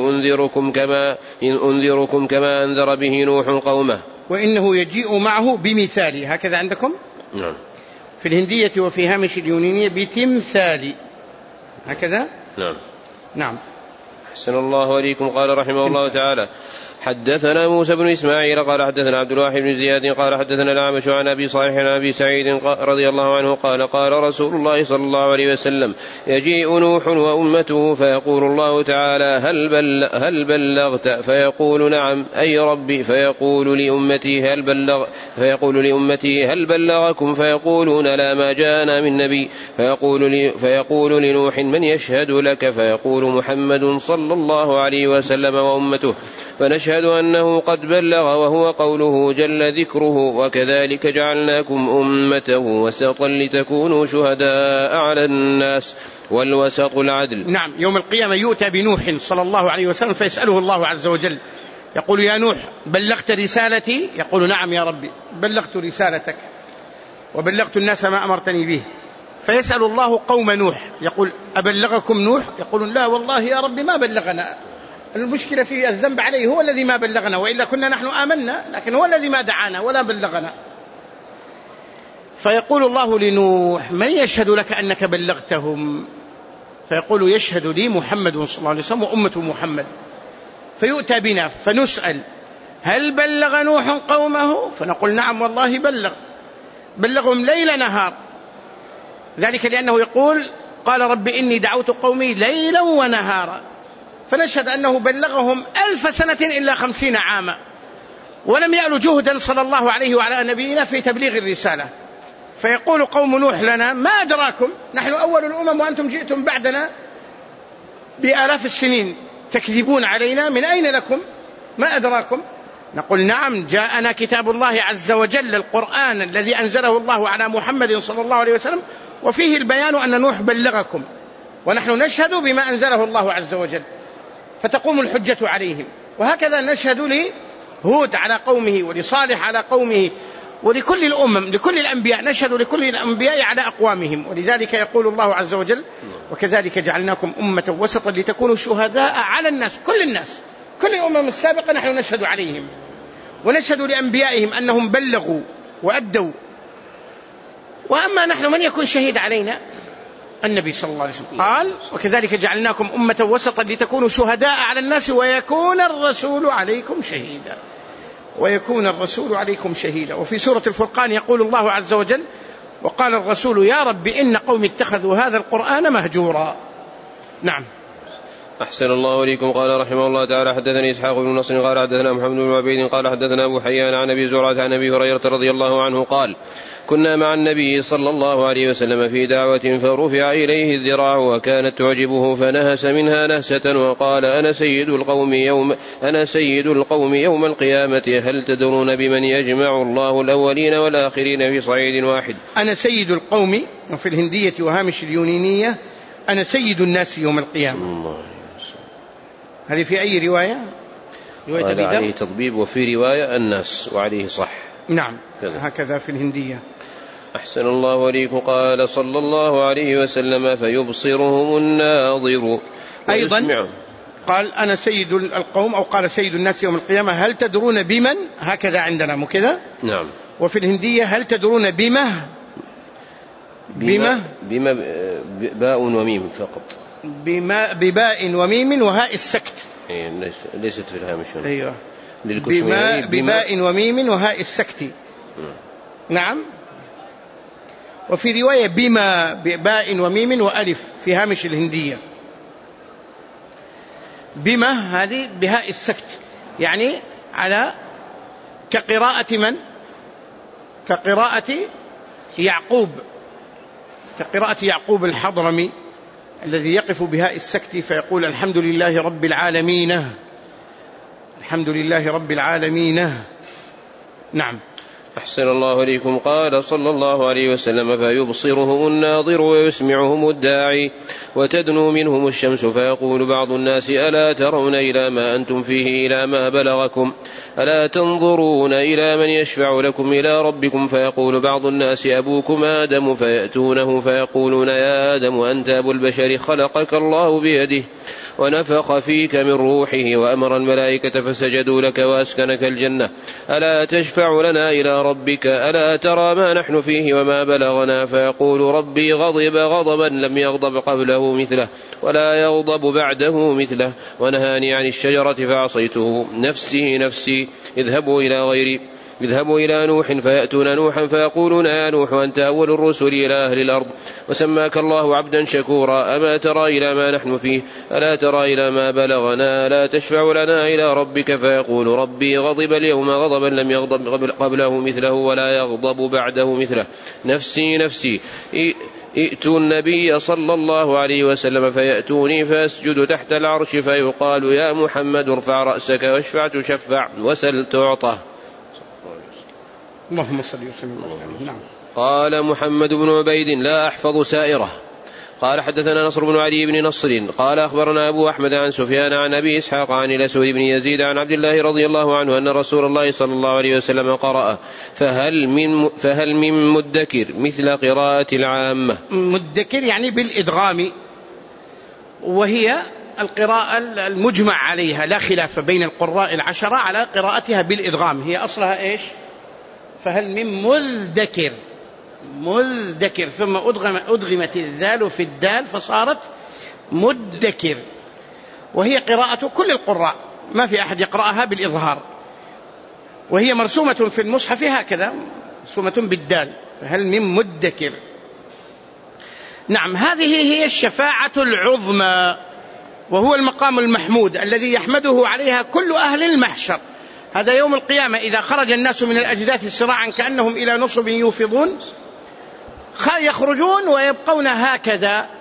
أنذركم كما أنذر به نوح قومه. وإنه يجيء معه بمثال هكذا عندكم؟ نعم. في الهندية وفي هامش اليونانية بتمثال هكذا. نعم. نعم. أحسن الله إليكم. قال رحمه الله تعالى حدثنا موسى بن إسماعيل قال حدثنا عبد الواحد بن زياد قال حدثنا الأعمش عن أبي صالح عن أبي سعيد رضي الله عنه قال رسول الله صلى الله عليه وسلم يجيء نوح وأمته فيقول الله تعالى هل بلغت فيقول نعم أي ربي فيقول لأمتي هل بلغكم فيقولون لا ما جاءنا من نبي فيقول لنوح من يشهد لك فيقول محمد صلى الله عليه وسلم وأمته فنشهد أنه قد بلغ وهو قوله جل ذكره وكذلك جعلناكم أمة وسطا لتكونوا شهداء على الناس والوسط العدل. نعم. يوم القيامة يؤتى بنوح صلى الله عليه وسلم فيسأله الله عز وجل يقول يا نوح بلغت رسالتي؟ يقول نعم يا ربي بلغت رسالتك وبلغت الناس ما أمرتني به. فيسأل الله قوم نوح يقول أبلغكم نوح؟ يقولون لا والله يا ربي ما بلغنا. المشكلة في الذنب عليه هو الذي ما بلغنا وإلا كنا نحن آمنا لكن هو الذي ما دعانا ولا بلغنا. فيقول الله لنوح من يشهد لك أنك بلغتهم؟ فيقول يشهد لي محمد صلى الله عليه وسلم وأمة محمد. فيؤتى بنا فنسأل هل بلغ نوح قومه؟ فنقول نعم والله بلغهم ليل نهار، ذلك لأنه يقول قال رب إني دعوت قومي ليلا ونهارا، فنشهد أنه بلغهم 1000 سنة إلا 50 عاما، ولم يألوا جهدا صلى الله عليه وعلى نبينا في تبليغ الرسالة. فيقول قوم نوح لنا ما أدراكم، نحن أول الأمم وأنتم جئتم بعدنا بآلاف السنين تكذبون علينا، من أين لكم؟ ما أدراكم؟ نقول نعم، جاءنا كتاب الله عز وجل القرآن الذي أنزله الله على محمد صلى الله عليه وسلم، وفيه البيان أن نوح بلغكم، ونحن نشهد بما أنزله الله عز وجل، فتقوم الحجة عليهم. وهكذا نشهد لهود على قومه، ولصالح على قومه، ولكل الأمم، لكل الأنبياء، نشهد لكل الأنبياء على أقوامهم. ولذلك يقول الله عز وجل وكذلك جعلناكم أمة وسطا لتكونوا شهداء على الناس، كل الناس، كل الأمم السابقة نحن نشهد عليهم، ونشهد لأنبيائهم أنهم بلغوا وأدوا. وأما نحن من يكون شهيد علينا؟ النبي صلى الله عليه وسلم قال وكذلك جعلناكم أمة وسطا لتكونوا شهداء على الناس ويكون الرسول عليكم شهيدا، ويكون الرسول عليكم شهيدا. وفي سورة الفرقان يقول الله عز وجل وقال الرسول يا رب إن قوم اتخذوا هذا القرآن مهجورا. نعم. أحسن الله إليكم. قال رحمه الله تعالى حدثني إسحاق بن نصر قال حدثنا محمد بن عبيد قال حدثنا أبو حيان عن أبي زرعة عن أبي هريرة رضي الله عنه قال كنا مع النبي صلى الله عليه وسلم في دعوة فرفع إليه الذراع وكانت تعجبه فنهس منها نهسة وقال أنا سيد القوم يوم القيامة هل تدرون بمن يجمع الله الأولين والآخرين في صعيد واحد؟ أنا سيد القوم، وفي الهندية وهامش اليونانية أنا سيد الناس يوم القيامة. هذه في أي رواية؟ رواية عليه تطبيب، وفي رواية الناس وعليه صح. نعم هكذا في الهندية. أحسن الله إليكم. قال صلى الله عليه وسلم فيبصرهم الناظر أيضا قال أنا سيد القوم، أو قال سيد الناس يوم القيامة هل تدرون بمن؟ هكذا عندنا مو كذا؟ نعم. وفي الهندية هل تدرون بما باء وميم فقط، بباء وميم وهاء السكت. ليست في الهامش. أيوة. بباء وميم وهاء السكت. نعم. وفي رواية بما بباء وميم وألف في هامش الهندية. بما هذه بهاء السكت، يعني على كقراءة من؟ كقراءة يعقوب الحضرمي الذي يقف بهاء السكت فيقول الحمد لله رب العالمين، الحمد لله رب العالمين. نعم. أحسن الله إليكم. قال صلى الله عليه وسلم فيبصرهم الناظر ويسمعهم الداعي وتدنو منهم الشمس فيقول بعض الناس ألا ترون إلى ما أنتم فيه إلى ما بلغكم، ألا تنظرون إلى من يشفع لكم إلى ربكم، فيقول بعض الناس أبوكم آدم، فيأتونه فيقولون يا آدم أنت أبو البشر خلقك الله بيده ونفخ فيك من روحه وأمر الملائكة فسجدوا لك وأسكنك الجنة، ألا تشفع لنا إلى ربك، ألا ترى ما نحن فيه وما بلغنا، فيقول ربي غضب غضبا لم يغضب قبله مثله ولا يغضب بعده مثله، ونهاني عن الشجرة فعصيته، نفسي نفسي، اذهبوا إلى نوح فيأتون نوحا فيقولون يا نوح أنت أول الرسل إلى أهل الأرض وسماك الله عبدا شكورا، أما ترى إلى ما نحن فيه، ألا ترى إلى ما بلغنا، لا تشفع لنا إلى ربك، فيقول ربي غضب اليوم غضبا لم يغضب قبله مثله ولا يغضب بعده مثله، نفسي نفسي، ائتوا النبي صلى الله عليه وسلم فيأتوني فأسجد تحت العرش فيقال يا محمد ارفع رأسك واشفع تشفع وسل تعطى. اللهم صل وسلم. نعم. قال محمد بن عبيد لا أحفظ سائرة. قال حدثنا نصر بن علي بن نصر قال أخبرنا أبو أحمد عن سفيان عن أبي إسحاق عن الأسود بن يزيد عن عبد الله رضي الله عنه أن رسول الله صلى الله عليه وسلم قرأ فهل من مدكر مثل قراءة العامة. مدكر يعني بالإدغام، وهي القراءة المجمع عليها لا خلاف بين القراء 10 على قراءتها بالإدغام. هي أصلها إيش؟ فهل من مذكر ثم أدغمت الذال في الدال فصارت مدكر، وهي قراءة كل القراء، ما في أحد يقرأها بالإظهار. وهي مرسومة في المصحف هكذا، مرسومة بالدال، فهل من مدكر. نعم، هذه هي الشفاعة العظمى، وهو المقام المحمود الذي يحمده عليها كل أهل المحشر. هذا يوم القيامة إذا خرج الناس من الأجداث سراعا كأنهم إلى نصب يوفضون، يخرجون ويبقون هكذا،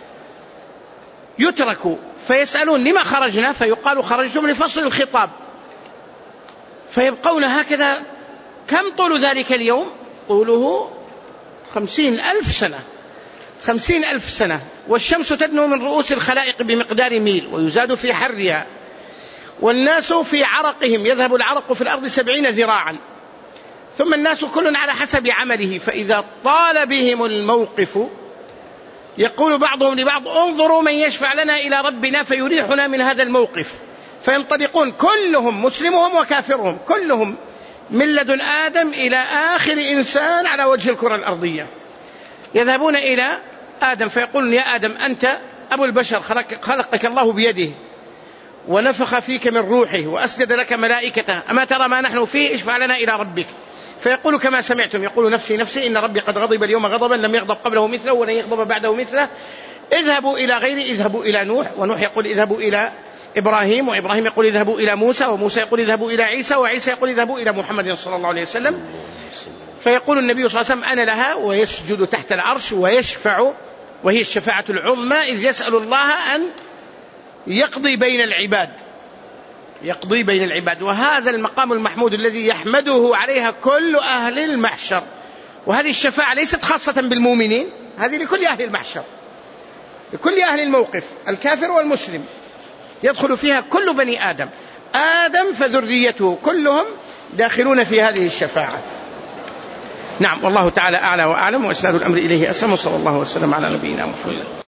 يتركوا فيسألون لما خرجنا، فيقال خرجتم لفصل الخطاب، فيبقون هكذا. كم طول ذلك اليوم؟ طوله 50,000 سنة، 50,000 سنة. والشمس تدنو من رؤوس الخلائق بمقدار ميل ويزاد في حرها، والناس في عرقهم، يذهب العرق في الأرض 70 ذراعا، ثم الناس كل على حسب عمله. فإذا طال بهم الموقف يقول بعضهم لبعض انظروا من يشفع لنا إلى ربنا فيريحنا من هذا الموقف، فينطلقون كلهم، مسلمهم وكافرهم، كلهم من لدن آدم إلى آخر إنسان على وجه الكرة الأرضية، يذهبون إلى آدم فيقولون يا آدم أنت أبو البشر، خلقك الله بيده ونفخ فيك من روحه وأسجد لك ملائكته، أما ترى ما نحن فيه؟ اشفع لنا إلى ربك. فيقول كما سمعتم، يقول نفسي نفسي إن ربي قد غضب اليوم غضبا لم يغضب قبله مثله ولن يغضب بعده مثله، اذهبوا إلى غيري، اذهبوا إلى نوح، ونوح يقول اذهبوا إلى إبراهيم، وإبراهيم يقول اذهبوا إلى موسى، وموسى يقول اذهبوا إلى عيسى، وعيسى يقول اذهبوا إلى محمد صلى الله عليه وسلم. فيقول النبي صلى الله عليه وسلم أنا لها، ويسجد تحت العرش ويشفع، وهي الشفاعة العظمى، إذ يسأل الله أن يقضي بين العباد، يقضي بين العباد. وهذا المقام المحمود الذي يحمده عليها كل أهل المحشر. وهذه الشفاعة ليست خاصة بالمؤمنين، هذه لكل أهل المحشر، لكل أهل الموقف، الكافر والمسلم، يدخل فيها كل بني آدم، آدم فذريته كلهم داخلون في هذه الشفاعة. نعم، والله تعالى أعلى وأعلم، وإسناد الأمر إليه أسلم، وصلى الله وسلم على نبينا محمد.